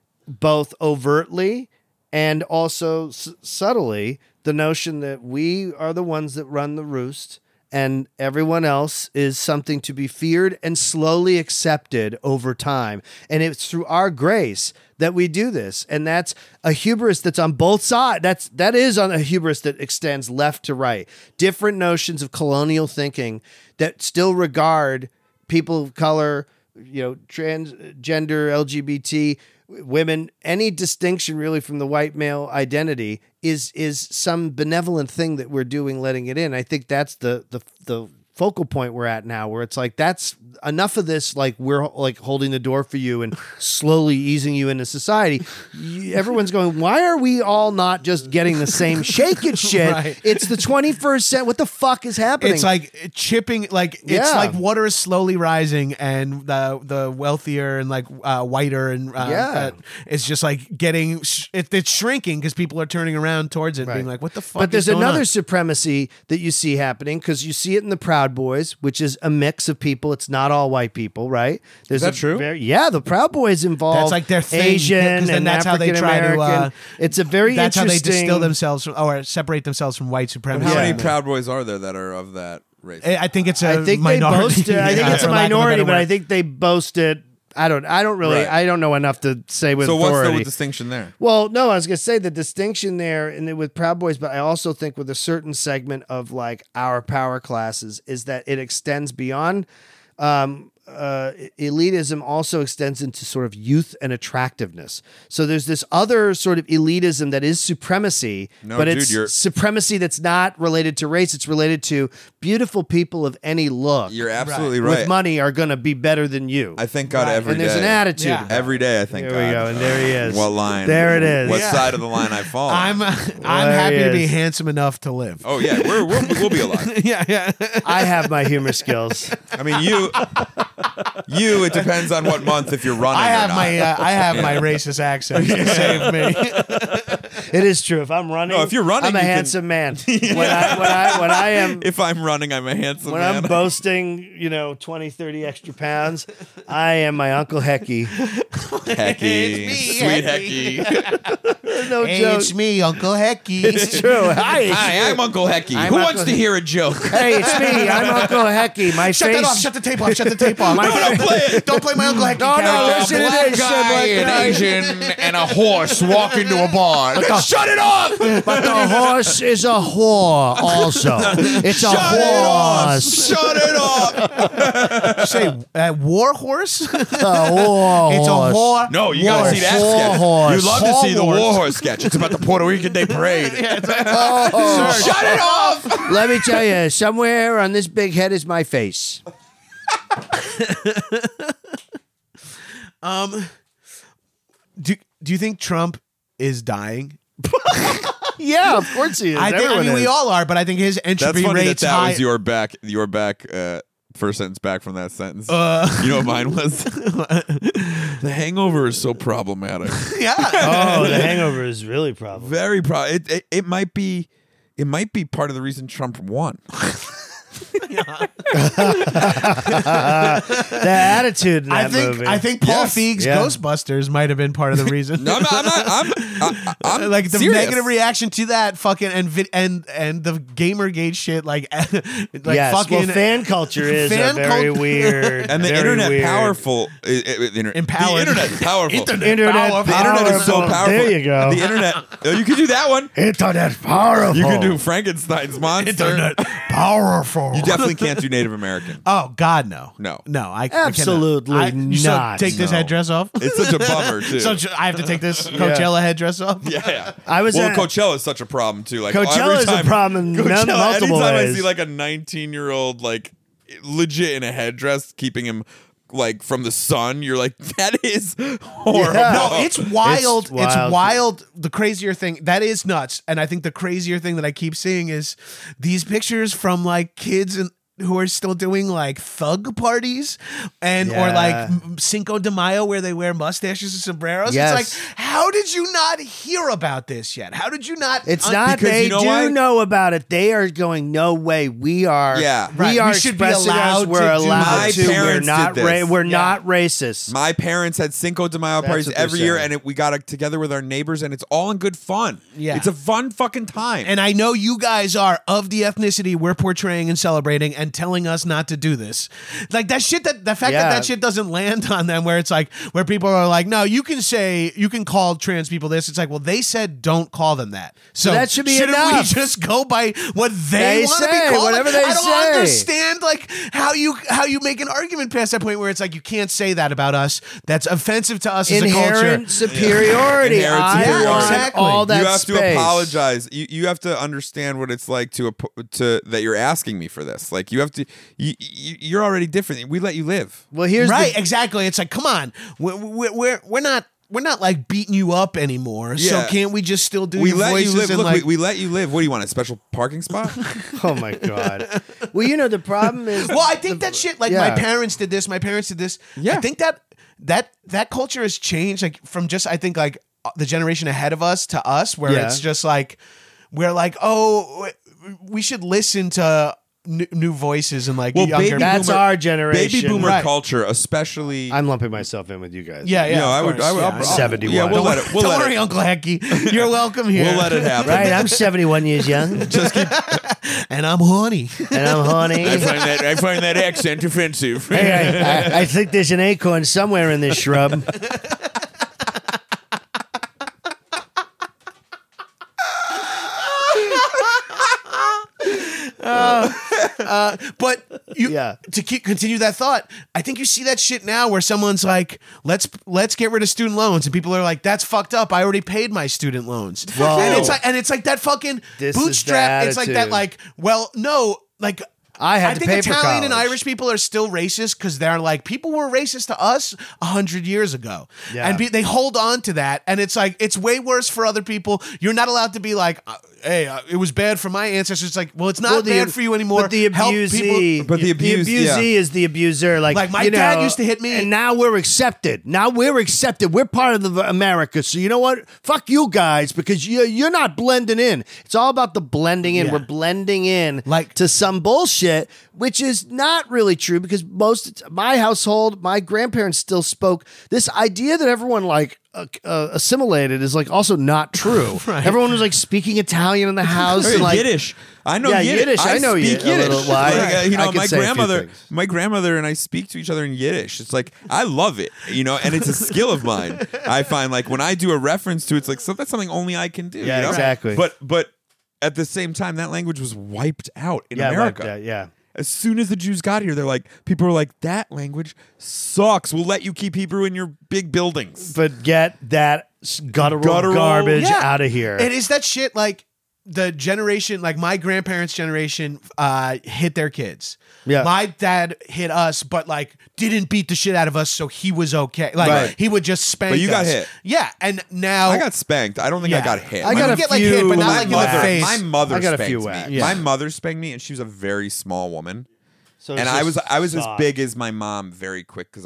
both overtly and also s- subtly the notion that we are the ones that run the roost and everyone else is something to be feared and slowly accepted over time. And it's through our grace that we do this. And that's a hubris that's on both sides. That's that is on a hubris that extends left to right. Different notions of colonial thinking that still regard people of color, you know, transgender, L G B T, women, any distinction really from the white male identity is is some benevolent thing that we're doing, letting it in. I think that's the the the focal point we're at now, where it's like that's enough of this. Like we're like holding the door for you and slowly easing you into society. You, everyone's going, why are we all not just getting the same shake it shit? Right. It's the twenty-first century. What the fuck is happening? It's like chipping, like it's Yeah. like water is slowly rising, and the the wealthier and like uh, whiter and uh, Yeah. uh, it's just like getting sh- it, it's shrinking because people are turning around towards it, and Right. being like, "What the fuck?" But there's is going another on? supremacy that you see happening because you see it in the Proud Boys, which is a mix of people. It's not all white people, right? There's that a true? Very, yeah, the Proud Boys involve That's like their thing, Asian 'cause then and that's how they African try to, American. uh, It's a very That's how they interesting. distill themselves from, or separate themselves from white But supremacy. how Yeah. many Proud Boys are there that are of that race? I I think it's a I think they minority. boast it. I think Yeah, it's a for lack of minority, better but I word. think they boast it. I don't. I don't really. Right. I don't know enough to say with so what's authority. the distinction there? Well, no, I was gonna say the distinction there, and with Proud Boys, but I also think with a certain segment of like our power classes is that it extends beyond. Um, uh, elitism also extends into sort of youth and attractiveness. So there's this other sort of elitism that is supremacy, No, but dude, it's you're- supremacy that's not related to race. It's related to beautiful people of any look You're absolutely with right. money are going to be better than you. I thank God Right. every and there's day. an attitude. Yeah. about it. Every day I thank There we God. go, and there he is. What line? There it is. What Yeah. side of the line I fall? I'm I'm There happy he to be is. handsome enough to live. Oh yeah, we're, we're we'll be alive. yeah, yeah. I have my humor skills. I mean, you, you. It depends on what month if you're running. I or have not. my uh, I have my racist accent to save me. It is true. If I'm running, No, if you're running, I'm a you can- handsome man. When I when I when I am If I'm running, I'm a handsome when man. I'm boasting, you know, twenty, thirty extra pounds, I am my Uncle Hecky. Hecky, It's sweet me, Hecky. No Hey, joke. it's me, Uncle Hecky. It's true. Hi. it's Hi, you. I'm Uncle Hecky. I'm Who Uncle wants to Hecky. hear a joke? Hey, it's me. I'm Uncle Hecky. My Shut face. that off. Shut the tape off. Shut the tape off. My no, fa- don't play it. Don't play my Uncle Hecky No, no, character. listen to Black this, guy, black an guy. Asian, and a horse walk into a bar. Shut it off. But the horse is a whore also. It's a horse. Shut it off. Say uh, war horse. A whore It's a horse. whore. No, you gotta see that War sketch. horse. You'd love to War see the horse. War Horse sketch. It's about the Puerto Rican Day Parade. Oh. Shut it off. Let me tell you, somewhere on this big head is my face. Um, do do you think Trump is dying? Yeah, of course he is. I think. I Everyone mean, we is. all are, but I think his That's entropy funny that rates that high. was your back, your back, uh, first sentence back from that sentence. Uh, you know what mine was? The Hangover is so problematic. yeah. Oh, the hangover is really problem. Very pro. It, it it might be, it might be part of the reason Trump won. The attitude in that I think movie. I think Paul Yes. Feig's Yeah. Ghostbusters might have been part of the reason. No, I'm not. I'm, not, I'm, I, I'm like the serious. negative reaction to that fucking and vi- and and the Gamergate shit, like like yes, fucking well, fan culture is fan a very cult- weird And the very internet weird. powerful. uh, uh, the inter- Empowered. The internet powerful. Internet. Internet Powerful. The internet is so powerful. powerful. There you go. The internet. Oh, you could do that one. Internet powerful. You could do Frankenstein's monster. Internet powerful. You definitely can't do Native American. Oh God, no, No. no, I I Absolutely cannot. I, you so not. take this No. headdress off. It's such a bummer too. So j- I have to take this Coachella headdress off. yeah, yeah. I was well, at- Coachella is such a problem too. Like Coachella every is a time, problem in Coachella, multiple anytime ways. I see like a nineteen-year-old like legit in a headdress, keeping him like from the sun, you're like, that is horrible. Yeah. No, it's wild. It's wild. wild. The crazier thing that is nuts, and I think the crazier thing that I keep seeing is these pictures from like kids and who are still doing like thug parties and or Yeah. like m- Cinco de Mayo where they wear mustaches and sombreros. Yes. It's like, how did you not hear about this yet? How did you not? It's un- not. because They you know do why? know about it. They are going. No way. We are. Yeah. We Right. are We should be expressing allowed us. to We're do allowed this. to. My We're parents not. did Ra- this. we're Yeah. not racist. My parents had Cinco de Mayo That's parties what they're every year, saying. and it, we got it together with our neighbors, and it's all in good fun. Yeah. It's a fun fucking time. And I know you guys are of the ethnicity we're portraying and celebrating and telling us not to do this. Like that shit that the fact Yeah. that that shit doesn't land on them where it's like where people are like, no, you can say you can call trans people this. It's like, well, they said don't call them that. So, So that should be shouldn't enough. we just go by what they, They want to be say, called? whatever Like, they I don't say. understand like how you how you make an argument past that point where it's like you can't say that about us. That's offensive to us as a culture. Inherent superiority. Inherent I superiority. want Exactly. all that you have space. to apologize. You you have to understand what it's like to apo- to that you're asking me for this. Like you have to. You, you you're already different. We let you live. Well, here's right, the, exactly. It's like, come on, we're we're we're, we're not. We're not like beating you up anymore, so Yeah. can't we just still do We your let voices you live. and Look, like? we, we let you live. What do you want? A special parking spot? Oh my god. Well, you know the problem is. well, I think that shit. Like Yeah. my parents did this. My parents did this. Yeah. I think that that that culture has changed. Like from just I think like the generation ahead of us to us, where Yeah. it's just like we're like, oh, we should listen to n- new voices and like Well, younger. baby That's boomer- our generation. Baby boomer Right. culture, especially. I'm lumping myself in with you guys. yeah, yeah. you know, of I would. course, I would. yeah. I'll- I'll- seventy-one. Yeah, we'll Don't let it. We'll Don't let worry, it. Uncle Hecky. You're welcome here. We'll let it happen. Right, I'm seventy-one years young, and I'm horny. and I'm horny. I find that I find that accent offensive. Hey, I, I, I think there's an acorn somewhere in this shrub. But you Yeah. to keep continue that thought, I think you see that shit now where someone's like, let's let's get rid of student loans, and people are like, that's fucked up. I already paid my student loans. Well- and it's like and it's like that fucking This is the bootstrap. It's like that attitude. like, well, no, like I had I to think pay for Italian and college. Irish people are still racist because they're like people were racist to us a hundred years ago, Yeah. and be, they hold on to that, and it's like it's way worse for other people. You're not allowed to be like, uh, hey, uh, it was bad for my ancestors. It's like, well, it's not Well, the- bad for you anymore. But the Help abusee, people- But the abuse- the abusee yeah. is the abuser. Like, Like, my you know, dad used to hit me. and now we're accepted. Now we're accepted. We're part of the America. So you know what? Fuck you guys because you you're not blending in. It's all about the blending in. Yeah. We're blending in Like- to some bullshit, which is not really true because most my household, my grandparents still spoke this idea that everyone like. Uh, uh, assimilated is like also not true. Right. Everyone was like speaking Italian in the house Hey, and like Yiddish. I know Yeah, Yiddish. Yiddish. I know speak Yi- a Yiddish. little. Well, I- Like, uh, you I know, could my say a few grandmother, things. my grandmother and I speak to each other in Yiddish. It's like I love it, you know, and it's a skill of mine. I find like when I do a reference to it, it's like so that's something only I can do. Yeah, you know? exactly. But but at the same time, that language was wiped out in yeah, America. like that, yeah. As soon as the Jews got here, they're like, people were like, that language sucks. We'll let you keep Hebrew in your big buildings. But get that s- guttural, Guttural, garbage Yeah. out of here. And is that shit like the generation, like my grandparents' generation, uh, hit their kids. Yeah. My dad hit us, but like didn't beat the shit out of us, so he was okay. Like Right. he would just spank. But you got us. hit. Yeah, and now I got spanked. I don't think Yeah. I got hit. I My got you a get like few- hit, but not my like in the mother, face. my mother I got a spanked few me. whacks. Yeah. My mother spanked me, and she was a very small woman. So it's And I just was I was as soft. big as my mom very quick because I was a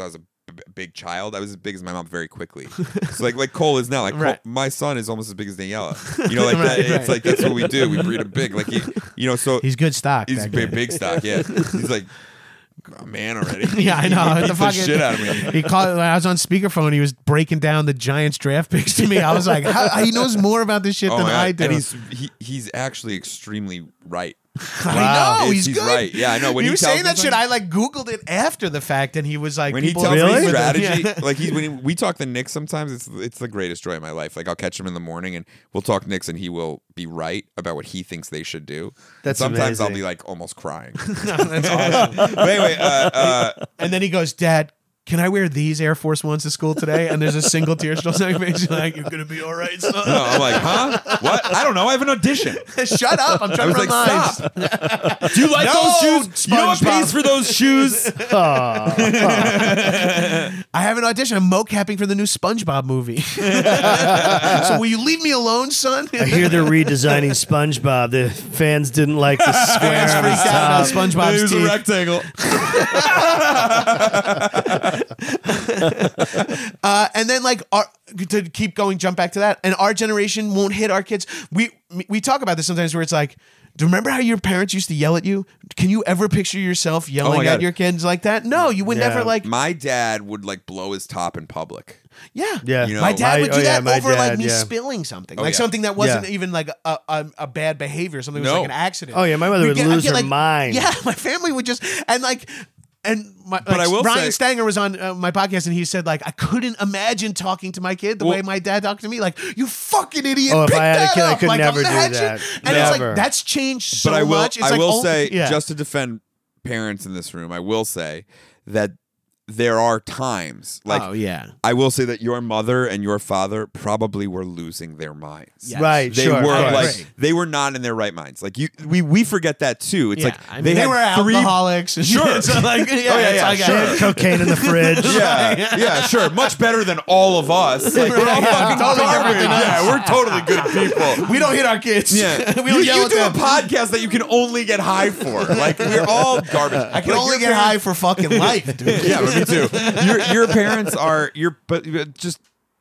b- big child. I was as big as my mom very quickly. So like like Cole is now. Like Right. Cole, my son is almost as big as Daniela. You know, like Right, that, it's right. like that's what we do. We breed him big. Like he, you know, so He's good stock. he's that big, kid. big stock. Yeah, he's like a man already. Yeah, I know. He The beats the fucking shit out of me. He called. When I was on speakerphone, he was breaking down the Giants draft picks to me. I was like, How, he knows more about this shit Oh than my God. I do. And he's he, he's actually extremely right. I Wow. know He's- he's, he's good. right. Yeah, I know. When he he was tells saying me that shit, something- I like Googled it after the fact, and he was like, When he people tells agree me with him. strategy, Yeah. like he when he, we talk the Knicks sometimes, it's it's the greatest joy of my life. Like I'll catch him in the morning and we'll talk Knicks, and he will be right about what he thinks they should do. That's sometimes I'll amazing. be like almost crying. That's awesome. But anyway, uh, uh, And then he goes, Dad, can I wear these Air Force Ones to school today? And there's a single tear still on his face. He's like, you're gonna be all right, son. no, I'm like, huh? What? I don't know. I have an audition. Shut up! I'm I trying was to like, run lines. stop. Do you like No, those shoes? You know what SpongeBob. pays for those shoes? I have an audition. I'm mocapping for the new SpongeBob movie. So will you leave me alone, son? I hear they're redesigning SpongeBob. The fans didn't like the square Fans on his freaked out about top. SpongeBob's It was a teeth. rectangle. Uh, and then like our, to keep going, jump back to that, and our generation won't hit our kids. We we talk about this sometimes where it's like, do you remember how your parents used to yell at you? Can you ever picture yourself yelling my at God. your kids like that? No, you would Yeah. never like. My dad would like blow his top in public. Yeah, Yeah. You know, my dad My- would do oh, yeah, that my over like dad, me yeah. spilling something, Oh, like yeah. something that wasn't Yeah. even like a, a, a bad behavior, something that was No. like an accident. Oh, yeah, my mother We'd would get- I'd lose get, her like- mind. Yeah, my family would just and like. And my, But like, I will Ryan say- Stanger was on uh, my podcast, and he said like I couldn't imagine talking to my kid the Well- way my dad talked to me. Like you fucking idiot. Oh, if pick I had a that kid, I up. could like, never do imagine. that. And it's Never. like that's changed so but I will, much. It's I like, will oh, say, yeah. just to defend parents in this room, I will say that there are times, like oh yeah, I will say that your mother and your father probably were losing their minds. Yes. Right, They sure. were I like agree. they were not in their right minds. Like you, we we forget that too. It's yeah. like I mean, they, they, had were three. alcoholics. And Sure. shit. So like, yeah, Oh, yeah, it's yeah, like, sure. uh, They had cocaine in the fridge. Yeah, yeah, sure. Much better than all of us. Like, we're all Right, yeah. fucking Totally garbage. different than Yeah, we're totally good people. we don't hit our kids. Yeah, we you, don't yell you at do them. a podcast that you can only get high for. Like we're all garbage. I can Like, only your get high parents- for fucking life, dude. Yeah, but me too. Your your parents are your, but but just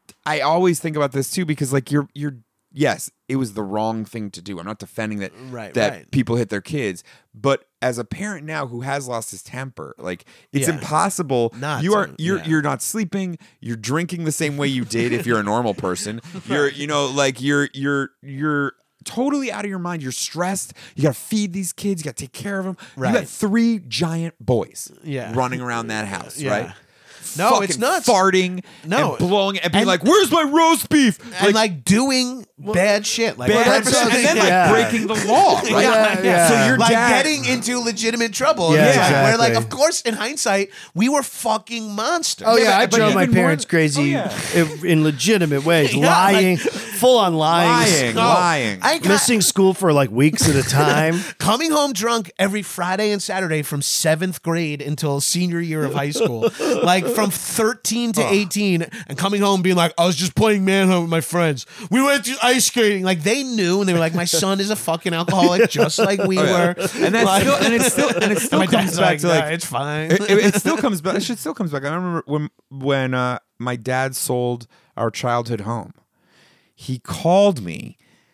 I always think about this too because like you're you're yes, it was the wrong thing to do. I'm not defending that Right, that right. people hit their kids, but as a parent now who has lost his temper, like it's Yeah. impossible. Not you are to, you're yeah. you're not sleeping. You're drinking the same way you did if you're a normal person. You're you know like you're you're you're totally out of your mind. You're stressed. You got to feed these kids. You got to take care of them. You Right. got three giant boys Yeah. running around that house, Yeah. right? No, Fucking it's nuts. farting No. and blowing and being And- like, "Where's my roast beef?" And like, doing bad shit, like bad purposely- stuff, and then like Yeah. breaking the law, right? Yeah, yeah. So your like dad, getting into legitimate trouble. Yeah, It's like, where like, exactly. of course, in hindsight, we were fucking monsters. Oh yeah, I but drove my even more- parents crazy Oh, yeah. in, in legitimate ways, Yeah, lying, full on lying, lying, No. lying. I got, missing school for like weeks at a time. coming home drunk every Friday and Saturday from seventh grade until senior year of high school, like from thirteen to eighteen, and coming home being like, I was just playing manhunt with my friends. We went to ice skating. Like they knew, and they were like, my son is a fucking alcoholic, just like we Oh, yeah. were. And that's Like- still, and it's still, and it still my comes dad's back like, to like, "Nah, it's fine. it, it, it still comes back. It shit still comes back. I remember when when uh, my dad sold our childhood home. He called me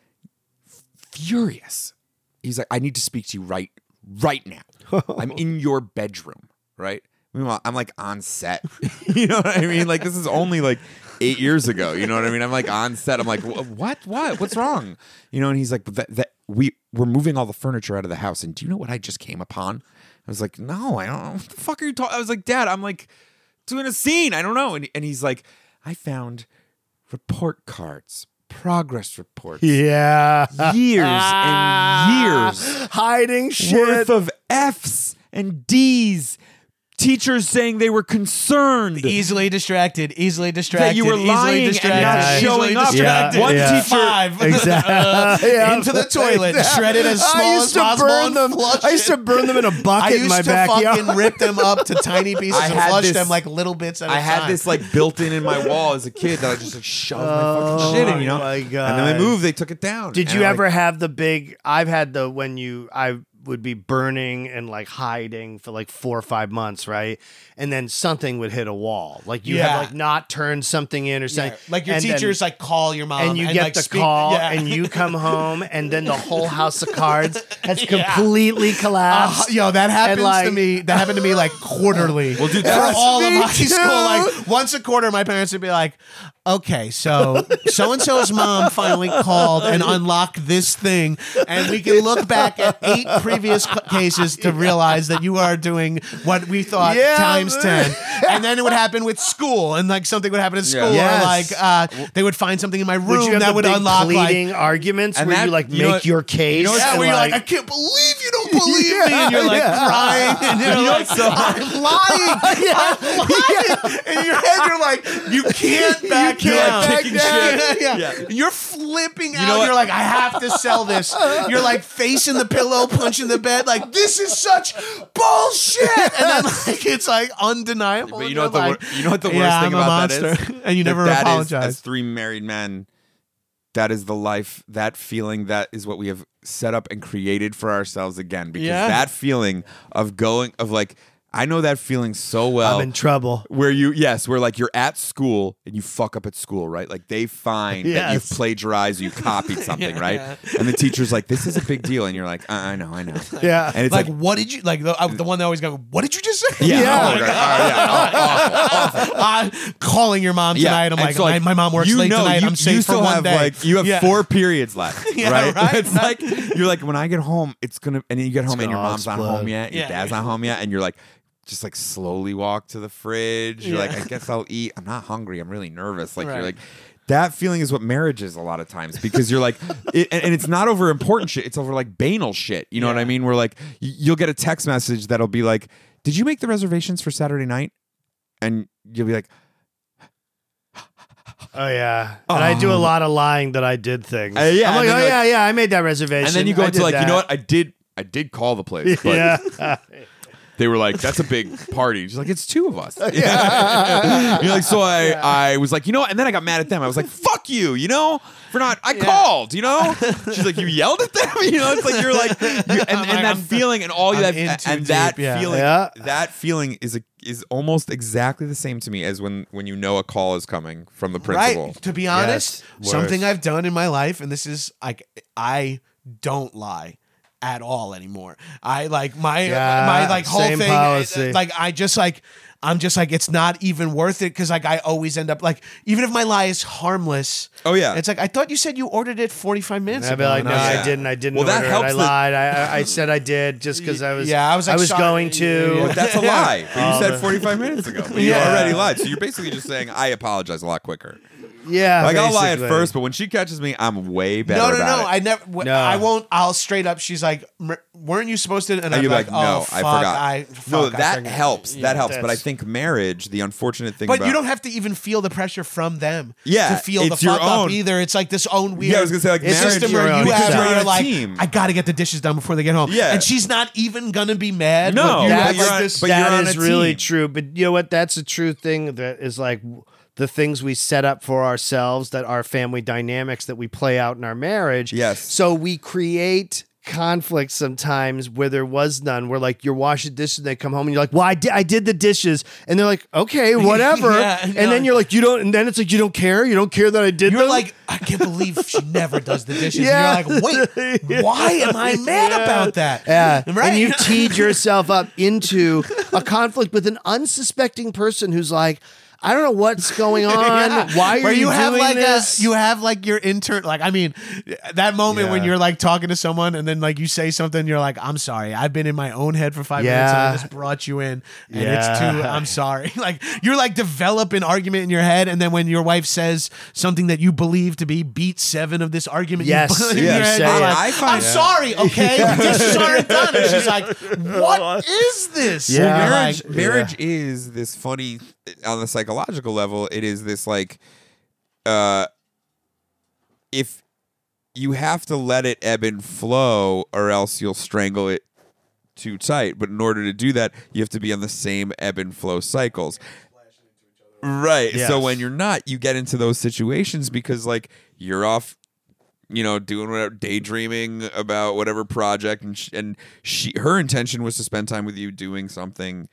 furious. He's like, "I need to speak to you right right now. I'm in your bedroom, right?" Meanwhile, I'm like on set. You know what I mean? Like this is only like eight years ago. You know what I mean? I'm like on set. I'm like, "Wh- what? What? What's wrong? You know? And he's like, that, that we we're moving all the furniture out of the house. And do you know what I just came upon? I was like, no, I don't know. What the fuck are you talking? I was like, Dad, I'm like doing a scene. I don't know. And, and he's like, I found report cards, progress reports, Yeah, years and years hiding shit. worth of F's and D's. Teachers saying they were concerned Easily distracted, easily distracted. that you were easily lying and distracted, not Yeah. easily showing up. distracted. One Yeah. teacher, Five. Exactly. Yeah. Into the toilet, shredded as I small used as to possible, burn and them. flush I used it. to burn them in a I bucket used in my to backyard. fucking rip them up to tiny pieces I and had flush this- them like little bits at a I had time. this like built in in my wall as a kid that I just like shoved my fucking shit in, you know. Oh my God. And then they moved, they took it down. Did And you I, ever like, have the big? I've had the when you I would be burning and like hiding for like four or five months, right? And then something would hit a wall. Like you Yeah. have like not turned something in or something. Yeah. Like your and then- teachers like call your mom and you get like, the speak- call yeah. and you come home and then the whole house of cards has completely Uh, collapsed. yo, that happens like- to me. That happened to me like quarterly. Well, dude, for that's all of me high too. school, like once a quarter, my parents would be like, "Okay, so so and so's mom finally called and unlocked this thing, and we can look back at eight previous c- cases to realize that you are doing what we thought Yeah, times man. ten." And then it would happen with school, and like something would happen at school, Yes. or like uh, they would find something in my room Would you have that the would big unlock like. pleading arguments And where that- you like you know make what- your case? you know what's- Yeah, and, where you're like, like, I can't believe you don't believe me, and you're like Yeah. crying, and you're You know like, what's so- I'm lying, I'm lying. In your head, you're like, you can't back You're, down. like, kicking Yeah, shit. yeah, Yeah. You're flipping know out. what? You're like, I have to sell this. You're like facing the pillow, punching the bed, like this is such bullshit. And then like it's like undeniable. But you and know what the you're wor- like, you know what the worst yeah, thing I'm a about that monster. is? And you That never that is, apologize. as three married men, that is the life, that feeling, that is what we have set up and created for ourselves again. Because Yeah. that feeling of going, of like, I know that feeling so well. I'm in trouble. Where you, yes, where like you're at school and you fuck up at school, right? Like they find that Yes. you've plagiarized, you copied something, Yeah, right? yeah. And the teacher's like, this is a big deal. And you're like, I, I know, I know. Yeah. And it's like, like, what did you like? The, uh, the one that always go, what did you just say? yeah, Yeah. oh my God. Oh, yeah. Oh, oh. I'm calling your mom tonight. I'm and like, so, my, my mom works you late know, tonight. You, I'm safe you for still one have day. like you have Yeah. four periods left, Yeah, right? right, It's right. like you're like when I get home, it's gonna, and then you get home and your gonna mom's not explode. home yet, your Yeah. dad's not home yet, and you're like. Just like slowly walk to the fridge. You're Yeah. like, I guess I'll eat. I'm not hungry. I'm really nervous. Like Right. you're like, that feeling is what marriage is a lot of times because you're like, it, and, and it's not over important shit. It's over like banal shit. You know what I Yeah. mean? Where like y- you'll get a text message that'll be like, "Did you make the reservations for Saturday night?" And you'll be like, Oh yeah, and I do a lot of lying that I did things. Uh, yeah, I'm like, and oh then, yeah, like- yeah, I made that reservation. and then you go I into did like, you that. know what? I did. I did call the place, but Yeah, they were like, "That's a big party." She's like, "It's two of us." Yeah. You're like, so I, I was like, you know, what? And then I got mad at them. I was like, "Fuck you," you know, for not. I called, you know. She's like, "You yelled at them," you know. It's like you're like, you, and, like, and that I'm- feeling and all I'm that, in and too that deep, yeah. feeling, Yeah. that feeling is a, is almost exactly the same to me as when when you know a call is coming from the principal. Right. To be honest, Yes. something Worse. I've done in my life, and this is like, I don't lie at all anymore. I like my Yeah, my like whole same thing. policy. Like I just like I'm just like it's not even worth it because like I always end up like even if my lie is harmless. Oh, yeah. it's like I thought you said you ordered it forty-five minutes And I'd be ago. like, and no, I was I Yeah. didn't. I didn't. Well, that order it. helps I that- lied. I, I, I said I did just because I was. Yeah, I was like, sorry. going to. Yeah. But that's a Yeah. lie. But you said forty-five minutes ago. But you Yeah. already lied. So you're basically just saying I apologize a lot quicker. Yeah, Like I'll lie at basically. first, but when she catches me, I'm way better No, no, about no. it. I never. w- No. I won't. I'll straight up. She's like, "M- weren't you supposed to? And, And I'm you're like, like, no, oh, fuck, I forgot. I, no, fuck, I that forgot." helps. Yeah. that helps. But I that's- think marriage, the unfortunate thing But about you don't have to even feel the pressure from them Yeah, to feel the it's your fuck up own- either. It's like this own weird Yeah, I was gonna say, like, it's marriage- system where your you own have self. where You're you're on a like, team. I got to get the dishes done before they get home. Yeah. And she's not even going to be mad. No, but you but have you're like on- this. but That you're on is a really team. true. But you know what? That's a true thing that is like w- the things we set up for ourselves, that our family dynamics that we play out in our marriage. Yes. So we create conflict sometimes where there was none, where like you're washing dishes and they come home and you're like, well, I did, I did the dishes. And they're like, okay, whatever. Yeah, and no. then you're like, you don't, and then it's like, you don't care. You don't care that I did You're them? like, I can't believe she never does the dishes. Yeah. And you're like, wait, why am I mad Yeah. about that? Yeah. Right? And you teed yourself up into a conflict with an unsuspecting person who's like, I don't know what's going on. Yeah. Why are Where you, you have doing like this? a you have like your intern like I mean that moment when Yeah. you're like talking to someone and then like you say something you're like I'm sorry I've been in my own head for five minutes and Yeah. I just brought you in and Yeah. it's too I'm sorry like you're like develop an argument in your head and then when your wife says something that you believe to be beat seven of this argument Yes. you, in Yeah. your head, Say you're it. like, I find- I'm sorry okay the dishes aren't done and she's like what is this Yeah. And you're marriage like, marriage is this funny on the psychological level. It is this like, uh, if you have to let it ebb and flow, or else you'll strangle it too tight. But in order to do that, you have to be on the same ebb and flow cycles. Right. Yes. So when you're not, you get into those situations because like you're off you know, doing whatever, daydreaming about whatever project, and she, and she her intention was to spend time with you doing something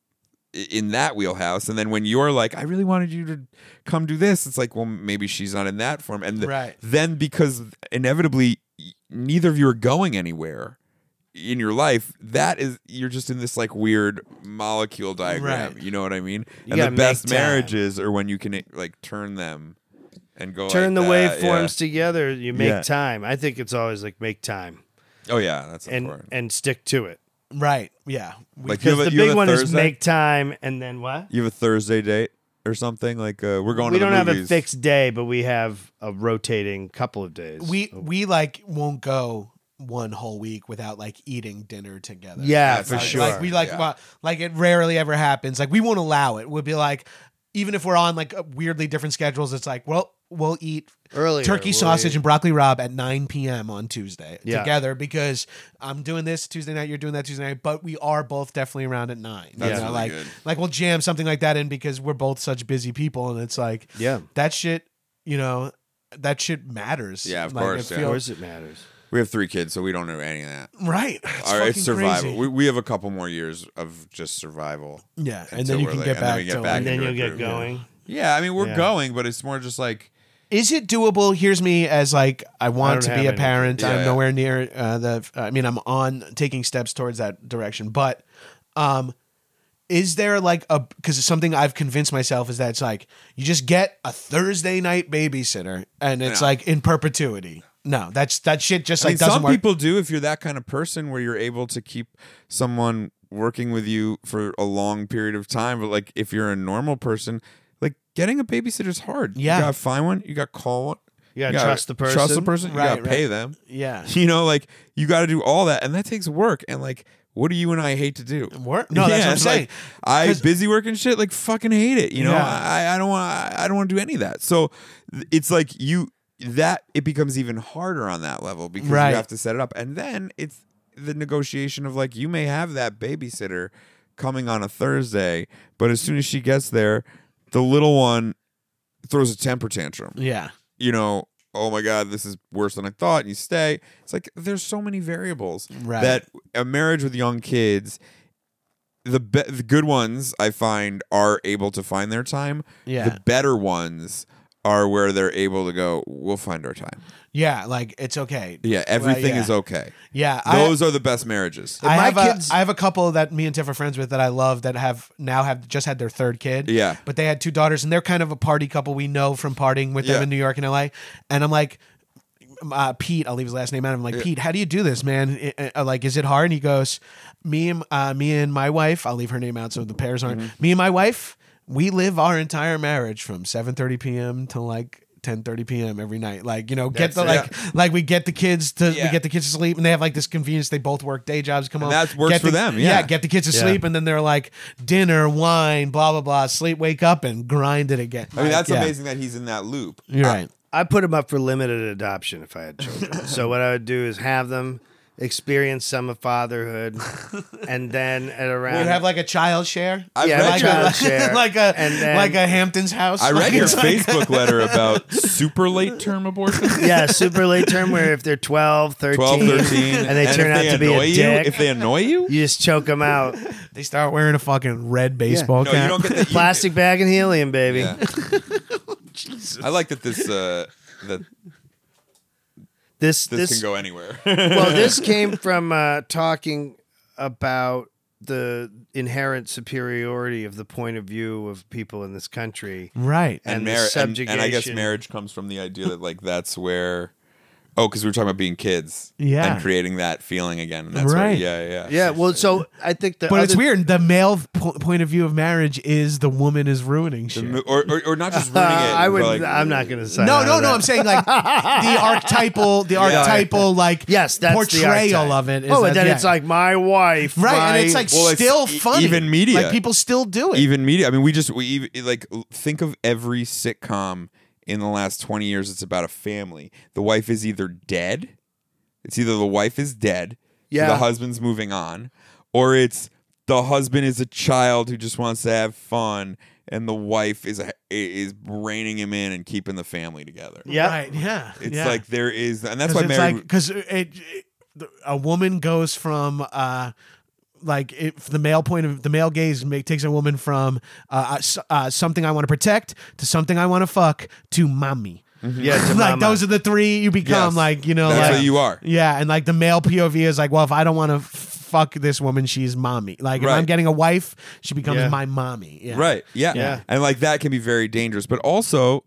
in that wheelhouse. And then when you're like, I really wanted you to come do this, it's like, well, maybe she's not in that form. And the, Right. then because inevitably neither of you are going anywhere in your life, that is, you're just in this like weird molecule diagram. Right. You know what I mean? You And gotta the best make time. marriages are when you can like turn them and go Turn like the that. waveforms together. You make Yeah. time. I think it's always like make time Yeah. Oh yeah, that's and important. and stick to it. Right. Yeah. We, Like you Because have a, the you have big a one is Thursday? make time, and then what? You have a Thursday date or something like uh, we're going. We to the don't have a movies. fixed day, but we have a rotating couple of days. we we like won't go one whole week without like eating dinner together. Yeah, That's for nice. sure. Like we like Yeah. well, like it rarely ever happens. Like we won't allow it. We'll be like, even if we're on like weirdly different schedules, it's like, well, we'll eat Earlier, turkey we'll sausage eat- and broccoli rabe at nine p.m. on Tuesday Yeah. together because I'm doing this Tuesday night, you're doing that Tuesday night, but we are both definitely around at nine. That's you know, really like good. like we'll jam something like that in because we're both such busy people, and it's like Yeah, that shit. You know, that shit matters. Yeah, of Like, course, it yeah. of feels- course it matters. We have three kids, so we don't know any of that. Right. It's All right, it's fucking survival. crazy. We, we have a couple more years of just survival. Yeah, and until then you we're can like- get and then back we get to back like, And then into you'll a get group. going. Yeah, I mean we're Yeah. going, but it's more just like is it doable? Here's me as like I want don't to have be a any. parent. Yeah, I'm yeah. nowhere near uh, the. I mean, I'm on taking steps towards that direction. But, um, is there like a because something I've convinced myself is that it's like you just get a Thursday night babysitter and it's No. like in perpetuity. No, that's that shit just I like mean, doesn't some work. people do if you're that kind of person where you're able to keep someone working with you for a long period of time. But like if you're a normal person, like getting a babysitter's hard. Yeah. You gotta find one, you gotta call one. You gotta trust the person. Trust the person, you Right, gotta pay right. them. yeah. You know, like you gotta do all that, and that takes work. And like, what do you and I hate to do? Work? No, that's what I'm it's saying. Like, I 'Cause- busy working shit, like fucking hate it. You know, Yeah. I, I don't want I don't want to do any of that. So th- it's like you that it becomes even harder on that level because Right. you have to set it up, and then it's the negotiation of like you may have that babysitter coming on a Thursday, but as soon as she gets there, the little one throws a temper tantrum. Yeah. You know, oh my God, this is worse than I thought. And you stay. It's like there's so many variables Right. that a marriage with young kids, the be- the good ones I find are able to find their time. Yeah. The better ones are where they're able to go, we'll find our time. Yeah. Like it's okay. Yeah, everything yeah. is okay. Yeah. I- Those are the best marriages. I my have, a, kids- I have a couple that me and Tiff are friends with that I love that have now have just had their third kid. Yeah. But they had two daughters and they're kind of a party couple we know from partying with them Yeah. in New York and L A. And I'm like, uh, Pete, I'll leave his last name out. I'm like, Pete, how do you do this, man? I- I- like, is it hard? And he goes, me and uh, me and my wife, I'll leave her name out so the pairs aren't. Mm-hmm. Me and my wife, we live our entire marriage from seven thirty p.m. to like ten thirty p.m. every night. Like, you know, get That's the it. like like we get the kids to we Yeah. get the kids to sleep and they have like this convenience. They both work day jobs, come And home. that works get for the- them, yeah. get the kids to Yeah. sleep, and then they're like dinner, wine, blah blah blah, sleep, wake up, and grind it again. I mean, Like, that's yeah. amazing that he's in that loop. You're right. I put them up for limited adoption if I had children. So what I would do is have them experience some of fatherhood, and then at around We'd have like a child share. I've Yeah, read like, your, child a, share. like a And then- like a Hamptons house. I read Like, your it's like- Facebook letter about super late term abortion. yeah, super late term where if they're twelve, thirteen, twelve, thirteen, and they turn if out they to be annoy a you, dick, if they annoy you, you just choke them out. They start wearing a fucking red baseball no, you cap. don't get the you- Plastic bag and helium, baby. Yeah. I like that this uh, that This this, this can go anywhere. well, this came from uh, talking about the inherent superiority of the point of view of people in this country. right. And the mar- and, and I guess subjugation. marriage comes from the idea that like that's where oh because we were talking about being kids Yeah. and creating that feeling again and that's Right. right yeah yeah Yeah, well, so I think the But it's other- weird. The male po- point of view of marriage is the woman is ruining The shit. mo- or, or or not just Uh, ruining it I would. but, like, I'm not going to say No, no, no. I'm saying like the archetypal, the archetypal like yes, that's the portrayal archetype. of it. Is oh, that- and then yeah. it's like my wife, right, my- and it's like Well, it's still e- funny. even media. like people still do it. even media. I mean, we just we ev- like think of every sitcom in the last twenty years. It's about a family. The wife is either dead. It's either the wife is dead, Yeah. so the husband's moving on, or it's the husband is a child who just wants to have fun, and the wife is a, is reining him in and keeping the family together. Yeah. Right. Yeah. It's yeah. like there is, and that's why it's Mary. like because it, it, a woman goes from uh like if the male point of the male gaze make, takes a woman from uh, uh, uh something I want to protect to something I want to fuck to mommy. Yeah, to Like mama. those are the three you become. Yes. Like you know, That's like what you are. yeah, and like the male P O V is like, well, if I don't want to fuck this woman, she's mommy. Like if Right. I'm getting a wife, she becomes Yeah. my mommy. Yeah. Right. Yeah. Yeah. And like that can be very dangerous, but also,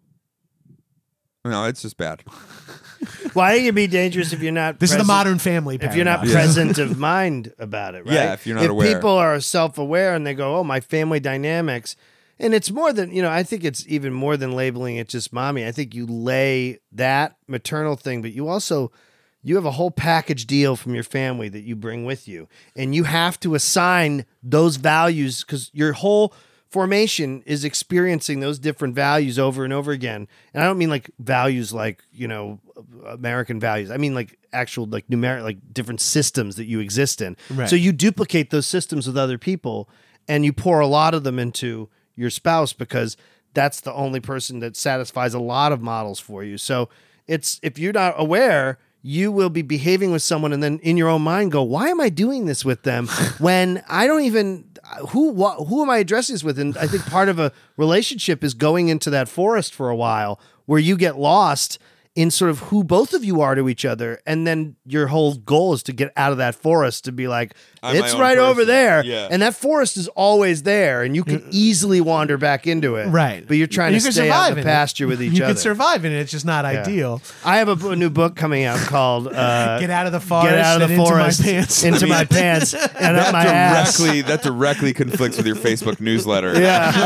no, it's just bad. Well, I think it'd be dangerous if you're not. This is present, the modern family. If you're not paradox. present of mind about it, right? Yeah, if you're not if aware. people are self-aware and they go, "Oh, my family dynamics," and it's more than you know. I think it's even more than labeling it just mommy. I think you lay that maternal thing, but you also you have a whole package deal from your family that you bring with you, and you have to assign those values because your whole formation is experiencing those different values over and over again. And I don't mean like values like, you know, American values. I mean like actual like numeric like different systems that you exist in. Right. So you duplicate those systems with other people and you pour a lot of them into your spouse because that's the only person that satisfies a lot of models for you. So it's if you're not aware, you will be behaving with someone and then in your own mind go, why am I doing this with them when I don't even who what, who am I addressing this with? And I think part of a relationship is going into that forest for a while where you get lost in sort of who both of you are to each other. And then your whole goal is to get out of that forest to be like, I'm my it's own right over person. there. Yeah. And that forest is always there and you can easily wander back into it. Right. But you're trying You to can stay out survive in the in it. pasture with each you other. can survive in it. It's just not Yeah. ideal. I have a, b- a new book coming out called uh, Get out of the forest. Get Out of the and Forest into my pants. into I mean, my pants and up That my ass. directly that directly conflicts with your Facebook newsletter.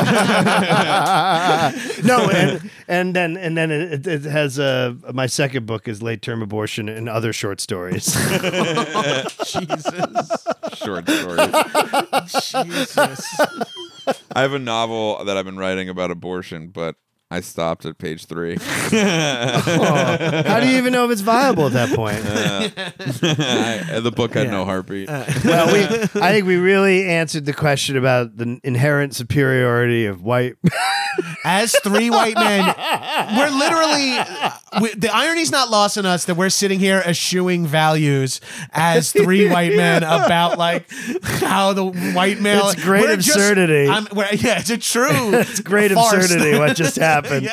Yeah. no, and, and then and then it, it has uh, my second book is Late Term Abortion and Other Short Stories. Jesus. Short stories. Jesus. I have a novel that I've been writing about abortion, but I stopped at page three. Oh, how do you even know if it's viable at that point? I, the book had Yeah. no heartbeat. Well, we, I think we really answered the question about the inherent superiority of white. As three white men, we're literally we, the irony's not lost on us that we're sitting here eschewing values as three white men about like how the white male. It's great we're just- absurdity. I'm, we're, yeah, it's a true. It's great farce. absurdity what just happened.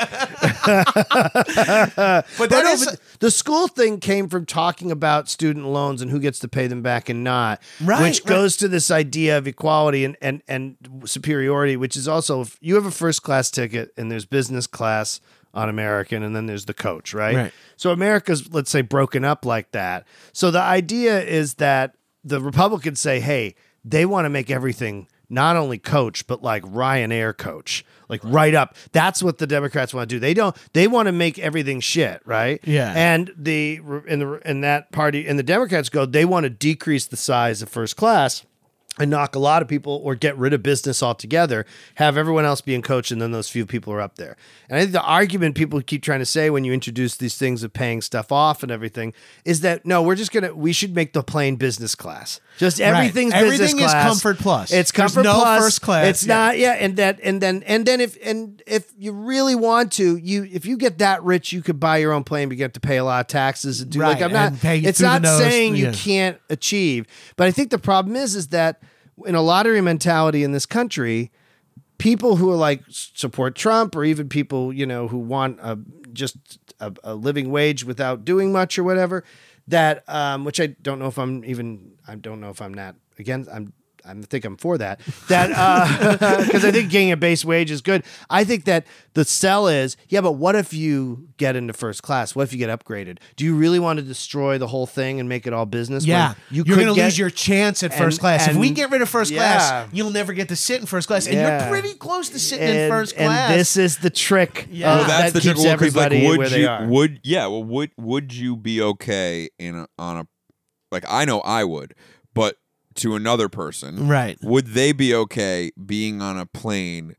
But But that no, is but the school thing came from talking about student loans and who gets to pay them back and not, Right, which right. goes to this idea of equality and, and, and superiority, which is also if you have a first class ticket and there's business class on American and then there's the coach, right? Right. So America's, let's say, broken up like that. So the idea is that the Republicans say, hey, they want to make everything not only coach, but like Ryanair coach, like right up. That's what the Democrats want to do. They don't, they want to make everything shit, right? Yeah. And the, in the, in that party, and the Democrats go, they want to decrease the size of first class and knock a lot of people or get rid of business altogether, have everyone else being coached, and then those few people are up there. And I think the argument people keep trying to say when you introduce these things of paying stuff off and everything is that, no, we're just going to, we should make the plane business class. Just everything's Right. business Everything is class. comfort plus. It's There's comfort no plus. first class. It's Yeah. not, yeah. And that, and then, and then if, and if you really want to, you, if you get that rich, you could buy your own plane, but you have to pay a lot of taxes and do Right, like, I'm not, and pay it's through the not nose, saying you yeah. can't achieve, but I think the problem is, is that in a lottery mentality in this country, people who are like support Trump or even people, you know, who want a, just a, a living wage without doing much or whatever, that, um, which I don't know if I'm even, I don't know if I'm not against, I'm, I think I'm for that. That because I think getting a base wage is good. I think that the sell is, yeah, but what if you get into first class? What if you get upgraded? Do you really want to destroy the whole thing and make it all business? Yeah, when you you're could going to get- lose your chance at first and- class. if we and- get rid of first yeah. class, you'll never get to sit in first class, and Yeah. you're pretty close to sitting in and, first and class. this is the trick. Yeah. uh, Well, that's that the keeps trick. Well, 'cause, like, everybody would where you, they are. Would yeah? Well, would would you be okay in a, on a like? I know I would, but to another person, Right. Would they be okay being on a plane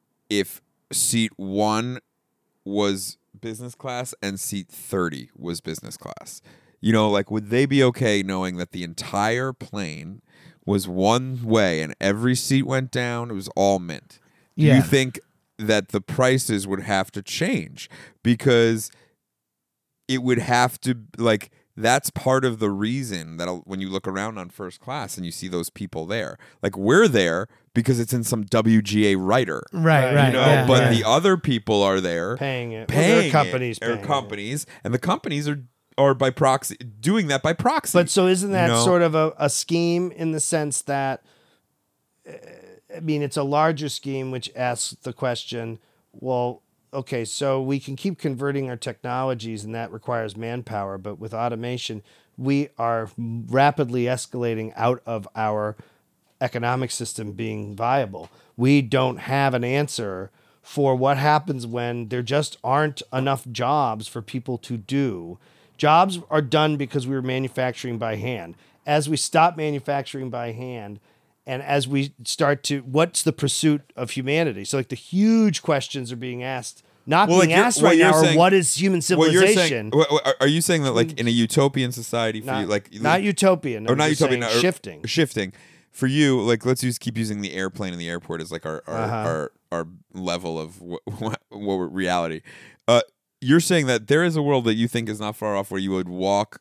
if seat one was business class and seat thirty was business class? You know, like, would they be okay knowing that the entire plane was one way and every seat went down? It was all mint. Do Yeah. you think that the prices would have to change because it would have to like that's part of the reason that when you look around on first class and you see those people there, like we're there because it's in some W G A writer, Right, right. you know, yeah, but yeah. the other people are there Paying it. paying well, their companies it, or paying companies, and the companies are are by proxy doing that by proxy. But so isn't that you know? sort of a, a scheme in the sense that, uh, I mean, it's a larger scheme which asks the question, well, okay, so we can keep converting our technologies and that requires manpower, but with automation, we are rapidly escalating out of our economic system being viable. We don't have an answer for what happens when there just aren't enough jobs for people to do. Jobs are done because we were manufacturing by hand. As we stop manufacturing by hand, and as we start to, what's the pursuit of humanity? So like the huge questions are being asked, not Well, like being you're- asked what right you're now, saying- are what is human What you're civilization? saying, wh- wh- are you saying that like in a utopian society for not, you, like not utopian, or I'm not just utopian, saying or- shifting. shifting for you, like let's use keep using the airplane and the airport as like our our Uh-huh. our, our level of what, what, what reality. Uh, you're saying that there is a world that you think is not far off where you would walk,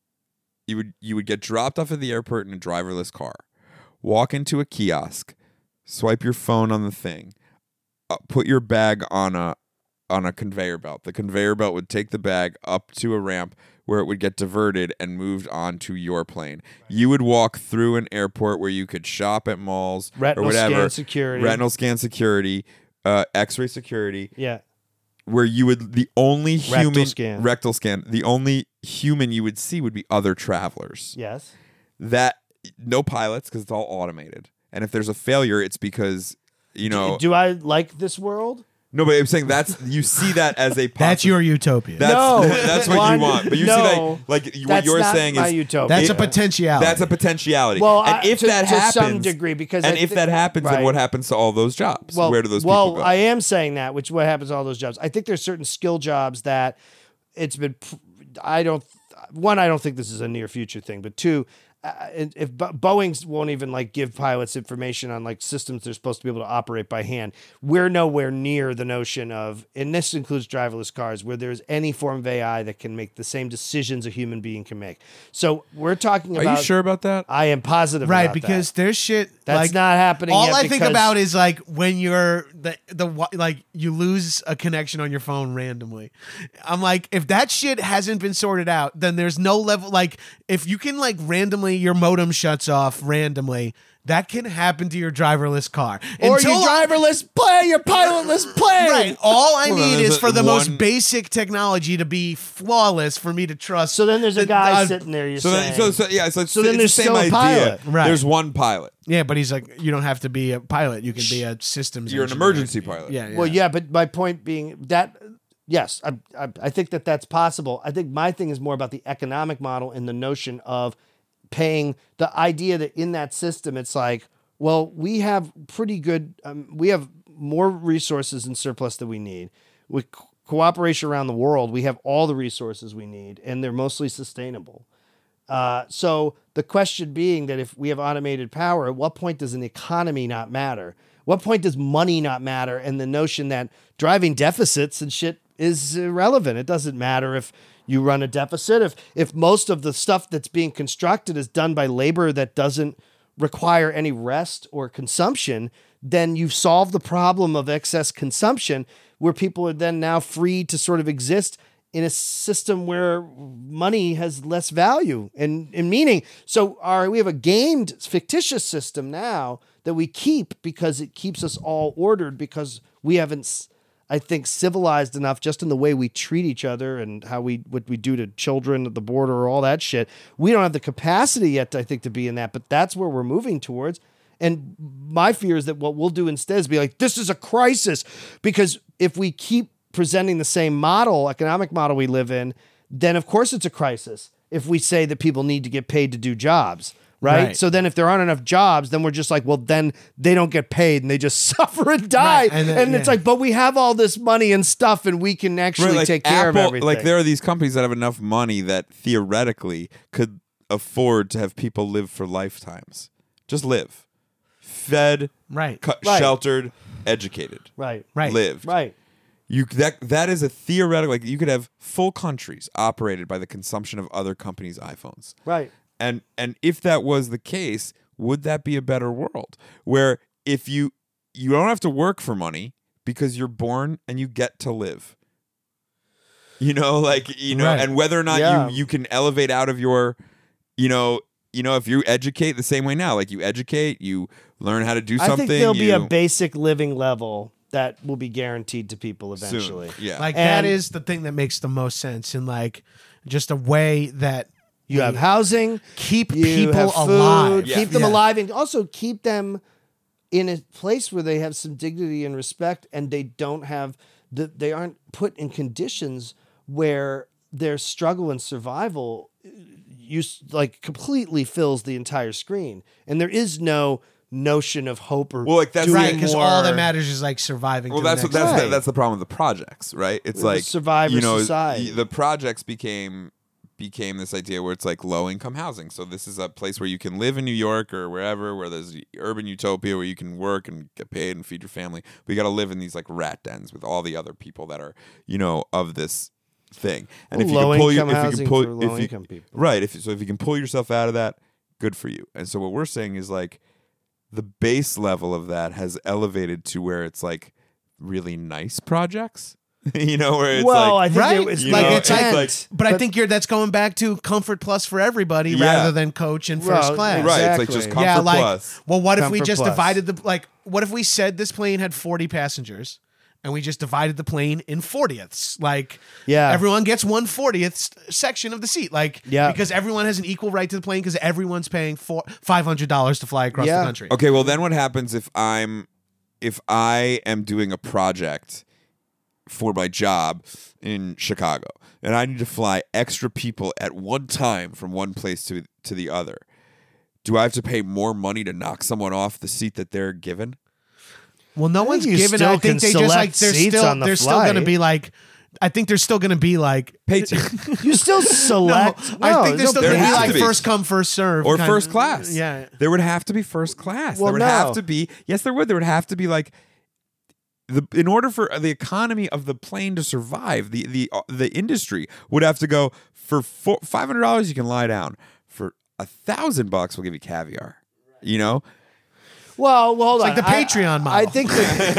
you would you would get dropped off at the airport in a driverless car, walk into a kiosk, swipe your phone on the thing, uh, put your bag on a on a conveyor belt. The conveyor belt would take the bag up to a ramp where it would get diverted and moved on to your plane. You would walk through an airport where you could shop at malls Retinal or whatever. scan security. Retinal scan security, uh, X-ray security, Yeah. where you would the only Rectal human scan. rectal scan. The only human you would see would be other travelers. Yes. That no pilots because it's all automated. And if there's a failure, it's because you know. Do I like this world? No, but I'm saying that's you see that as a That's possi- your utopia. That's, No. that's what One- you want. But you no. see that like you- what That's you're not saying my is utopia. That's a it- potentiality. That's a potentiality. Well, and I- if to- that to happens, some degree, because and I if thi- that happens, then right. what happens to all those jobs? Well, Where do those well, people go? I am saying that, which what happens to all those jobs. I think there's certain skill jobs that it's been. I don't. One, I don't think this is a near future thing, but two, uh, if Bo- Boeing won't even like give pilots information on like systems they're supposed to be able to operate by hand, we're nowhere near the notion of, and this includes driverless cars, where there's any form of A I that can make the same decisions a human being can make. So we're talking Are about. you sure about that? I am positive. right, about because that. there's shit That's like not happening. all yet I think because- about is like when you're the the wi- like you lose a connection on your phone randomly. I'm like, if that shit hasn't been sorted out, then there's no level. Like if you can like randomly your modem shuts off randomly, that can happen to your driverless car or Until- your driverless plane, your pilotless plane. Right. All I Well, need there's is a- for the one- most basic technology to be flawless for me to trust. So then there's a that- guy uh, sitting there. You're So, saying. then, so, so yeah, so, it's, So then it's there's the same still a idea. pilot. Right. There's one pilot. Yeah, but he's like, you don't have to be a pilot. You can be a systems. You're an engineer. emergency pilot. Yeah, yeah. Well, yeah, but my point being that yes, I, I I think that that's possible. I think my thing is more about the economic model and the notion of paying, the idea that in that system it's like, well, we have pretty good, um, we have more resources in surplus than we need. With co- cooperation around the world, we have all the resources we need, and they're mostly sustainable. Uh, so the question being that if we have automated power, at what point does an economy not matter? What point does money not matter? And the notion that driving deficits and shit is irrelevant. It doesn't matter if you run a deficit. If if most of the stuff that's being constructed is done by labor that doesn't require any rest or consumption, then you've solved the problem of excess consumption, where people are then now free to sort of exist in a system where money has less value and, and meaning. So our, we have a gamed, fictitious system now that we keep because it keeps us all ordered, because we haven't, I think, civilized enough just in the way we treat each other and how we, what we do to children at the border, all that shit. We don't have the capacity yet, I think, to be in that, but that's where we're moving towards. And my fear is that what we'll do instead is be like, this is a crisis, because if we keep presenting the same model, economic model we live in, then of course it's a crisis if we say that people need to get paid to do jobs, right? Right. So then if there aren't enough jobs, then we're just like, well, then they don't get paid and they just suffer and die. Right, And, and then- it's yeah. like, but we have all this money and stuff and we can actually Right, like take care Apple, of everything. Like there are these companies that have enough money that theoretically could afford to have people live for lifetimes. Just live. Fed, Right. cu- Right. sheltered, educated, Right. Right. lived. Right. You that that is a theoretical. Like you could have full countries operated by the consumption of other companies' iPhones. Right. And and if that was the case, would that be a better world where if you you don't have to work for money because you're born and you get to live? You know, like you know, Right. and whether or not Yeah. you you can elevate out of your, you know, you know, if you educate the same way now, like you educate, you learn how to do something. I think there'll be you, a basic living level that will be guaranteed to people soon. eventually. Yeah, Like And- that is the thing that makes the most sense, and like just a way that You have housing, keep you people have food, alive. Yeah. keep them Yeah. alive, and also keep them in a place where they have some dignity and respect, and they don't have the, they aren't put in conditions where their struggle and survival you like completely fills the entire screen, and there is no notion of hope or Well, like, that's- doing Right, because all that more. matters is like surviving. Well, to the that's what, next that's Right. the, that's the problem with the projects, right? It's The like survivor you know, society. The projects became became this idea where it's like low income housing. So this is a place where you can live in New York or wherever, where there's urban utopia where you can work and get paid and feed your family. But you got to live in these like rat dens with all the other people that are you know of this thing. And if you Low can pull, you, income if you housing can pull, for if low you, income people. right? If so, if you can pull yourself out of that, good for you. And so what we're saying is like the base level of that has elevated to where it's like really nice projects. You know, where it's well, like I think right? it was You like know, it's it's like, like- but, I think you're that's going back to Comfort Plus for everybody Yeah. rather than Coach and First Well, Class. right. It's like Exactly. just comfort yeah, like plus. well, what if we Comfort just Plus. divided the like? What if we said this plane had forty passengers? And we just divided the plane in fortieths. Like, Yeah. everyone gets one fortieth s- section of the seat. Like, Yeah. because everyone has an equal right to the plane because everyone's paying four, five hundred dollars to fly across Yeah. the country. Okay, well then what happens if I'm if I am doing a project for my job in Chicago and I need to fly extra people at one time from one place to to the other? Do I have to pay more money to knock someone off the seat that they're given? Well, no I one's think you given. still I think can they just like select there's seats still on the there's still going to flight. be like. I think there's still going to be like. Pay tier. You still No, select. I think there's still There going to be has like to be. first come first serve Or kind first of- class. Yeah. There would have to be first class. Well, there would no. have to be. Yes, there would. There would have to be like the in order for the economy of the plane to survive, the the uh, the industry would have to go for four, five hundred dollars. You can lie down. For a thousand bucks, we'll give you caviar. You know, Well, well, hold It's on. like the I- Patreon I, model. I think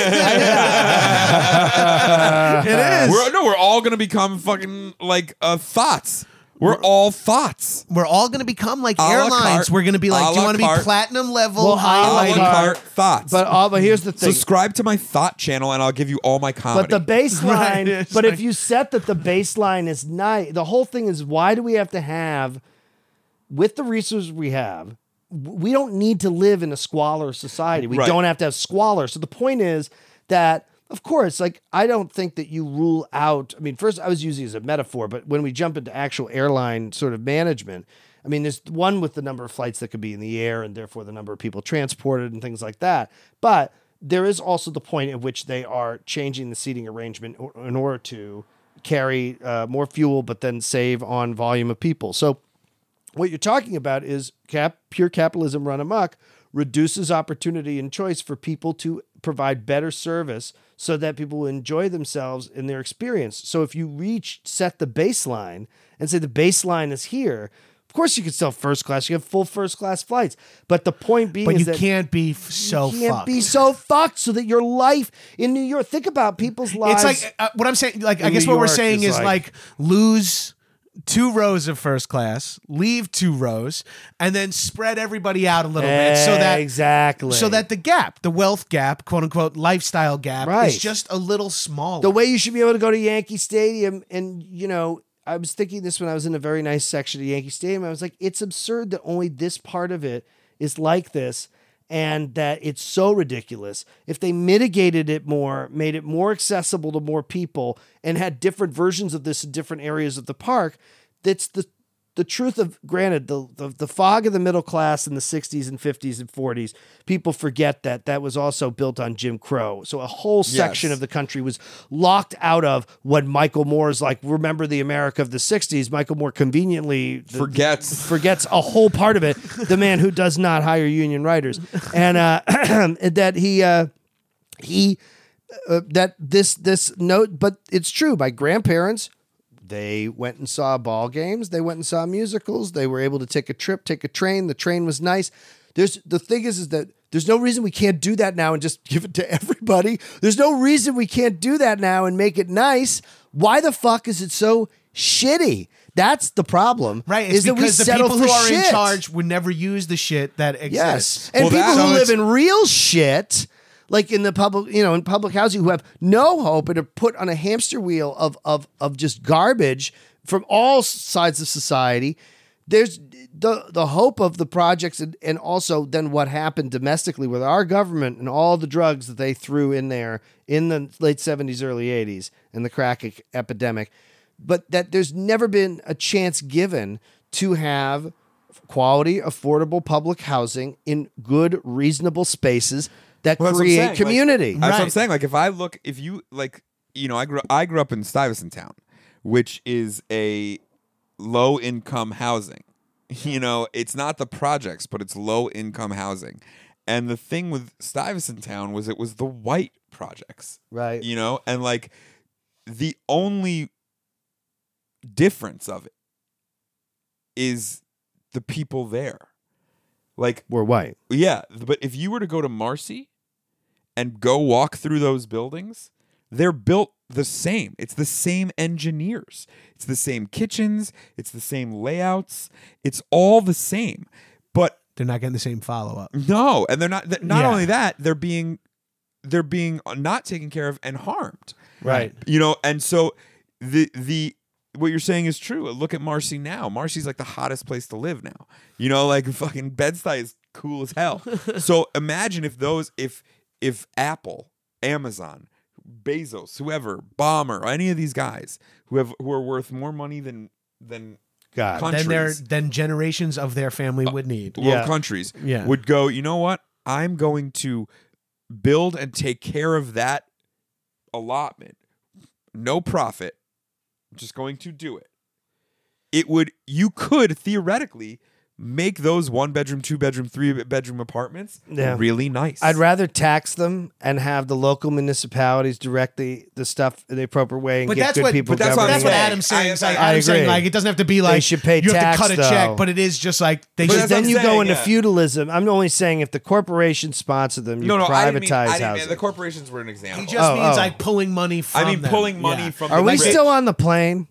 that, It is. we're no, we're all gonna become fucking like uh, thoughts. We're all thoughts. We're all going to become like A la airlines. carte. We're going to be A like, do you la want to be carte. platinum level? Well, A high a la light? carte. carte thoughts. but uh, but here's the thing. Subscribe to my thought channel, and I'll give you all my comedy. But the baseline, Right, it's but like- if you set that the baseline is nice, the whole thing is why do we have to have, with the resources we have, w- we don't need to live in a squalor society. We Right. don't have to have squalor. So the point is that, of course, like I don't think that you rule out. I mean, first I was using it as a metaphor, but when we jump into actual airline sort of management, I mean, there's one with the number of flights that could be in the air and therefore the number of people transported and things like that. But there is also the point at which they are changing the seating arrangement o- in order to carry uh, more fuel, but then save on volume of people. So what you're talking about is cap pure capitalism run amok reduces opportunity and choice for people to provide better service so that people will enjoy themselves in their experience. So if you reach set the baseline and say the baseline is here, of course you can sell first class, you have full first class flights. But the point being But is you that can't be f- so you can't fucked. be so fucked so that your life in New York, think about people's lives. It's like uh, what I'm saying. Like I in guess New what we're York saying is is like, like- lose two rows of first class, leave two rows, and then spread everybody out a little bit so that exactly so that the gap, the wealth gap, quote unquote, lifestyle gap, Right. is just a little smaller. the way you should be able to go to Yankee Stadium, and you know, I was thinking this when I was in a very nice section of Yankee Stadium. I was like, it's absurd that only this part of it is like this, and that it's so ridiculous. If they mitigated it more, made it more accessible to more people, and had different versions of this in different areas of the park, that's the the truth of, granted, the, the the fog of the middle class in the sixties and fifties and forties, people forget that that was also built on Jim Crow. So a whole section Yes. of the country was locked out of when Michael Moore's like, remember the America of the sixties. Michael Moore conveniently the- Forgets. forgets a whole part of it. The man who does not hire union writers, and uh, that he. Uh, he uh, that this this note, but it's true. My grandparents, they went and saw ball games. They went and saw musicals. They were able to take a trip, take a train. The train was nice. There's the thing is, is that there's no reason we can't do that now and just give it to everybody. There's no reason we can't do that now and make it nice. Why the fuck is it so shitty? That's the problem. Right. It's is that we because the settle people who for are shit. in charge would never use the shit that exists. Yes. And Well, people that- who So live it's- in real shit, like in the public, you know, in public housing, who have no hope and are put on a hamster wheel of of of just garbage from all sides of society. There's the the hope of the projects, and, and also then what happened domestically with our government and all the drugs that they threw in there in the late seventies, early eighties, and the crack e- epidemic. But that there's never been a chance given to have quality, affordable public housing in good, reasonable spaces that Well, that's what I'm create saying. Like, community. That's what I'm Right. saying. Like if I look, if you like, you know, I grew I grew up in Stuyvesant Town, which is a low income housing. You know, it's not the projects, but it's low income housing. And the thing with Stuyvesant Town was it was the white projects, Right. you know, and like the only difference of it is the people there. Like We're white. yeah, but if you were to go to Marcy and go walk through those buildings, they're built the same. It's the same engineers. It's the same kitchens. It's the same layouts. It's all the same. But They're not getting the same follow up. no, and they're not. th- Not Yeah. only that, they're being they're being not taken care of and harmed. Right. You know, and so the the what you're saying is true. Look at Marcy now. Marcy's like the hottest place to live now. You know, like fucking Bed-Stuy is cool as hell. So imagine if those if if Apple, Amazon, Bezos, whoever, Bomber, any of these guys who have who are worth more money than than God. countries, Then their then generations of their family would need. world Yeah. countries Yeah. would go, you know what? I'm going to build and take care of that allotment. No profit. I'm just going to do it. It would, you could theoretically make those one bedroom, two bedroom, three bedroom apartments Yeah. really nice. I'd rather tax them and have the local municipalities direct the, the stuff in the appropriate way and But get that's good what people but that's what governing that's what saying. it. Adam's saying. It's like I- I Adam's saying, agree. like it doesn't have to be like should pay you have tax, to cut a though. check, but it is just like they But should. that's Then what you I'm go saying, into yeah. feudalism. I'm only saying if the corporations sponsor them, you no, no, privatize I didn't mean, I didn't housing. mean, the corporations were an example. He just Oh, means oh. like pulling money from. I mean, them. pulling money Yeah. from Are the we rich. still on the plane?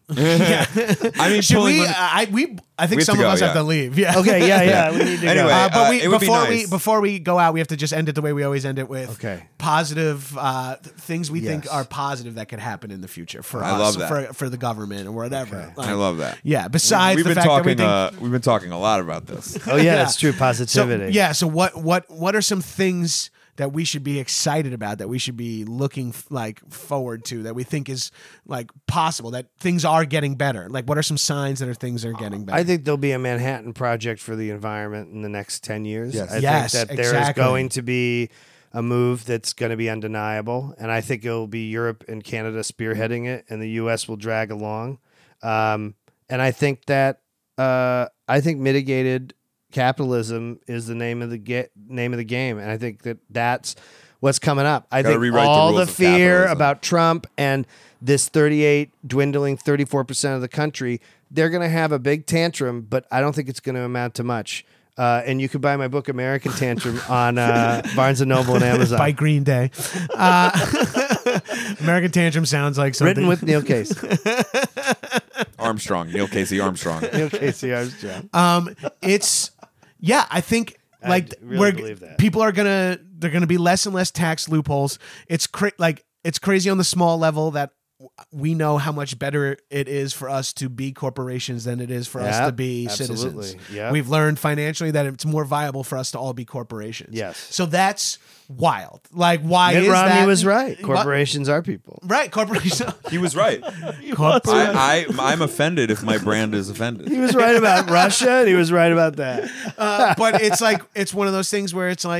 I mean, Should pulling we? money- Uh, I we. I think We have some to of go, us have yeah. to leave. Yeah. Okay, yeah, yeah. We need to Anyway, go. Uh, but uh, we it would be before nice. we before we go out, we have to just end it the way we always end it with Okay. positive uh, th- things we think Yes. are positive that could happen in the future for I us, love that. for for the government or whatever. Like, I love that. Yeah. Besides we've the been fact talking. that we think uh, we've been talking a lot about this. Oh, yeah, Yeah. that's true. So Positivity. yeah, so what what what are some things that we should be excited about, that we should be looking f- like forward to, that we think is like possible, that things are getting better? Like what are some signs that are things are getting better? I think there'll be a Manhattan Project for the environment in the next ten years. Yes. I Yes, think that there is exactly. going to be a move that's going to be undeniable. And I think it'll be Europe and Canada spearheading it, and the U S will drag along. Um, and I think that uh, I think mitigated capitalism is the name of the ga- name of the game, and I think that that's what's coming up. I Gotta think rewrite the all rules the of fear capitalism. about Trump and this thirty-eight dwindling thirty-four percent of the country, they're going to have a big tantrum, but I don't think it's going to amount to much. Uh, and you can buy my book, American Tantrum, on uh, Barnes and Noble and Amazon. by Green Day. Uh, American Tantrum sounds like something. Written with Neil Case. Armstrong, Neil Casey Armstrong. Neil Casey Armstrong. um, it's yeah. I think I like d- really we're believe that. people are gonna they're gonna be less and less tax loopholes. It's cra- like it's crazy on the small level that we know how much better it is for us to be corporations than it is for us Yeah, to be absolutely. citizens. Yeah. We've learned financially that it's more viable for us to all be corporations. Yes. So that's wild. Like why Mitt is Romney that? was right. What? Corporations are people. Right, corporations. He was right. Corpor- I, I, I'm offended if my brand is offended. He was right about Russia, and he was right about that. uh, but it's like it's one of those things where it's like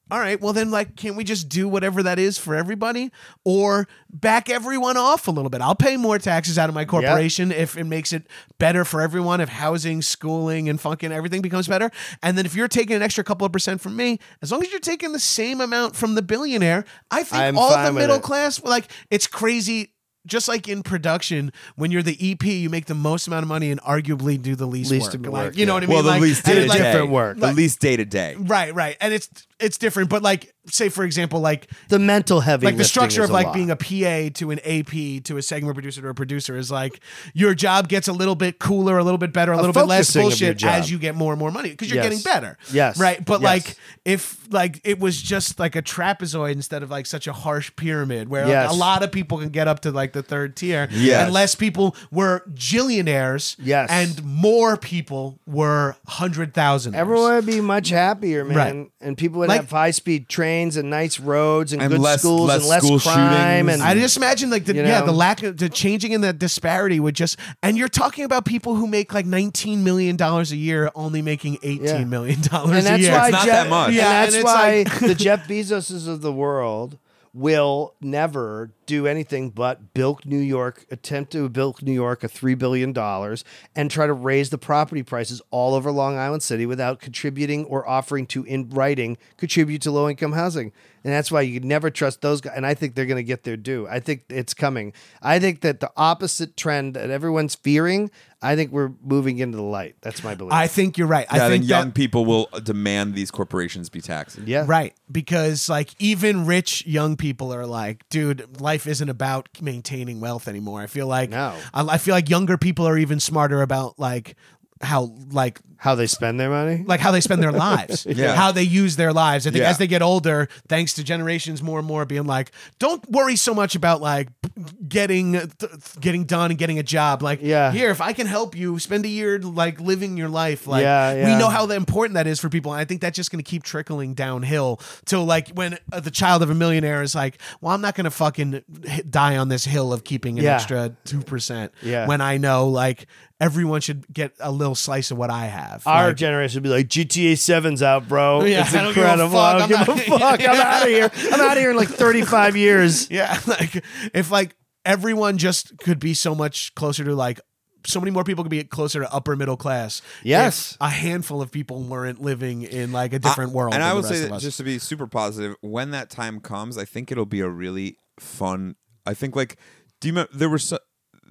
all right, well then, like, can't we just do whatever that is for everybody, or back everyone off a little bit? I'll pay more taxes out of my corporation if it makes it better for everyone, if housing, schooling, and fucking everything becomes better. And then if you're taking an extra couple of percent from me, as long as you're taking the same amount from the billionaire, I think I'm all fine the with middle it. class, like, it's crazy. Just like in production, when you're the E P, you make the most amount of money and arguably do the least, Least work. amount of Like, work, you know yeah. what I mean? Well, the like, least and day it, to like- day. different work. The least day to day. Right, right, and it's it's different. But like, say for example, like The mental heavy like the lifting structure is of like lot. being a P A to an A P to a segment producer to a producer is like your job gets a little bit cooler, a little bit better, a, A little bit less focusing of your bullshit job. as you get more and more money because you're Yes. getting better. Yes. Right. But Yes. like if like it was just like a trapezoid instead of like such a harsh pyramid where like, Yes. a lot of people can get up to like the third tier Yes. and less people were jillionaires Yes. and more people were hundred thousand. Everyone would be much happier, man, Right. and people would Like- have high speed trains and nice roads and, And good less- schools less and less school crime. shootings. And I just imagine like the You yeah know? the lack of the changing in the disparity would just and you're talking about people who make like nineteen million dollars a year only making eighteen Yeah. million dollars and a that's year. why It's not Jeff, that much. And Yeah, that's and it's why like- the Jeff Bezoses of the world will never do anything but bilk New York, attempt to bilk New York a three billion dollars and try to raise the property prices all over Long Island City without contributing or offering to, in writing, contribute to low income housing. And that's why you could never trust those guys. And I think they're going to get their due. I think it's coming. I think that the opposite trend that everyone's fearing, I think we're moving into the light. That's my belief. I think you're right. Yeah, I then think young that, people will demand these corporations be taxed. yeah. right because like even rich young people are like, dude, life isn't about maintaining wealth anymore. I feel like No. I, I feel like younger people are even smarter about like how like How they spend their money? like how they spend their lives, Yeah. how they use their lives. I think Yeah. as they get older, thanks to generations more and more being like, don't worry so much about like getting getting done and getting a job. Like, Yeah. here, if I can help you spend a year like living your life, like Yeah, we yeah. know how important that is for people. And I think that's just going to keep trickling downhill till like when uh, the child of a millionaire is like, well, I'm not going to fucking hit- die on this hill of keeping an Yeah. extra two percent Yeah. when I know like everyone should get a little slice of what I have. Our Like, generation would be like, G T A seven's out, bro. Yeah, it's I don't give a incredible. fuck. I I'm don't give a not- fuck. I'm out of here. I'm out of here in like thirty-five years. Yeah, like if like everyone just could be so much closer to like so many more people could be closer to upper middle class. Yes. if a handful of people weren't living in like a different I- world. And than I the will rest say of that us. just to be super positive, when that time comes, I think it'll be a really fun. I think like, do you remember there were so,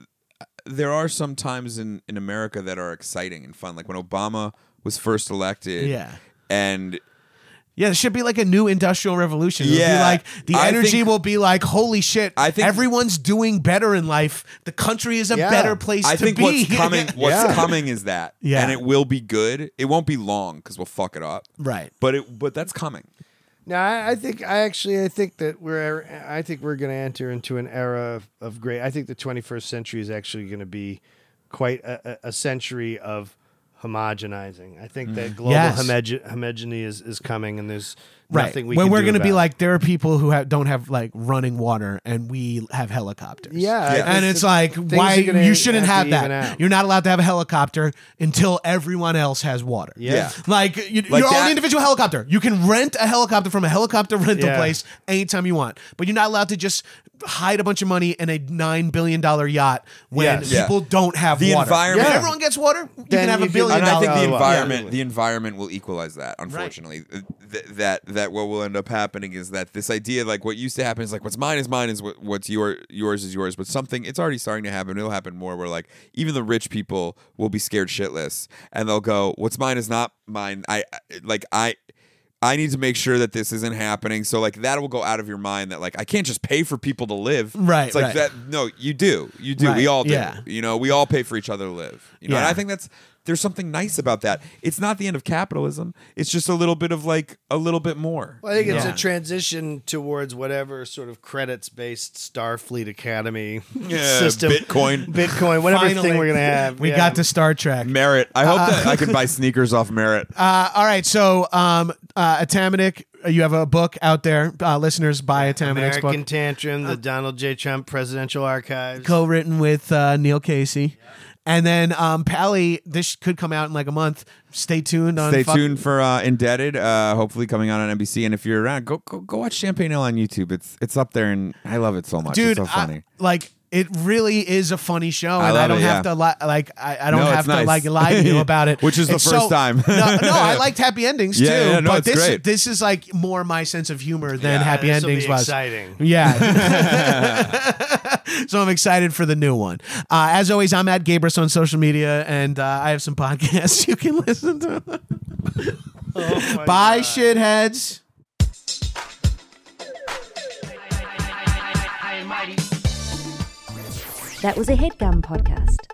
there are some times in in America that are exciting and fun, like when Obama was first elected. Yeah. and. Yeah, it should be like a new industrial revolution. It'll Yeah, be like the I energy think- will be like, holy shit, I think- everyone's doing better in life. The country is a Yeah. better place I to think be. what's coming, what's Yeah. coming is that, Yeah. and it will be good. It won't be long because we'll fuck it up, Right. but it, but that's coming. No, I, I think I actually I think that we're I think we're going to enter into an era of, of great. I think the twenty-first century is actually going to be quite a, a a century of homogenizing. I think that global Yes. homog- homogeny is, is coming, and there's Right. nothing we when can we're do gonna be about it. like, there are people who have, don't have like running water, and we have helicopters. Yeah, I Yeah. think And it's that like, things why are gonna you shouldn't have have, to that. even out. You're not allowed to have a helicopter until everyone else has water. Yeah. Yeah. Like you, Like your that- own individual helicopter. You can rent a helicopter from a helicopter rental Yeah. place anytime you want, but you're not allowed to just hide a bunch of money in a nine billion dollar yacht when Yes. Yeah. people don't have The water. environment- If Yeah. everyone gets water, you Then can have you a can- billion And I think dollars. the Yeah. environment, the environment will equalize that. Unfortunately, Th- that that what will end up happening is that this idea, like what used to happen, is like what's mine is mine, is what, what's your yours is yours. But something, it's already starting to happen. It'll happen more where like even the rich people will be scared shitless, and they'll go, "What's mine is not mine." I I- like I. I need to make sure that this isn't happening. So like that will go out of your mind that like I can't just pay for people to live. Right, It's like right. that. No, you do. You do. Right, We all do. yeah. You know, we all pay for each other to live. You know, and Yeah. I think that's there's something nice about that. It's not the end of capitalism. It's just a little bit of like a little bit more. Well, I think it's Yeah. a transition towards whatever sort of credits-based Starfleet Academy Yeah, system, Bitcoin. Bitcoin, whatever Finally, thing we're gonna have. We Yeah. got to Star Trek. Merit. I hope that I can buy sneakers off Merit. Uh, all right, so um, uh, Atamanik, you have a book out there. Uh, listeners, buy Atamanik's American book, Tantrum, the Donald J. Trump Presidential Archives. co-written with uh, Neil Casey. And then um, Pally, this could come out in like a month. Stay tuned on. Stay fuck- tuned for uh, Indebted. Uh, hopefully coming out on N B C. And if you're around, go go go watch Champagne Ale on YouTube. It's it's up there, and I love it so much. Dude. It's so funny. I, like. It really is a funny show, I and I, love don't it, have yeah. to li- like. I, I don't No, have it's to nice. like lie to you about it, Which is the It's first so- time. no, no, I liked happy endings too. Yeah, yeah, no, but it's this great. this is like more my sense of humor than Yeah, happy this'll be endings was. exciting. Yeah. So I'm excited for the new one. Uh, as always, I'm at Gabrus on social media, and uh, I have some podcasts you can listen to. Oh my Bye, God. shitheads. That was a HeadGum podcast.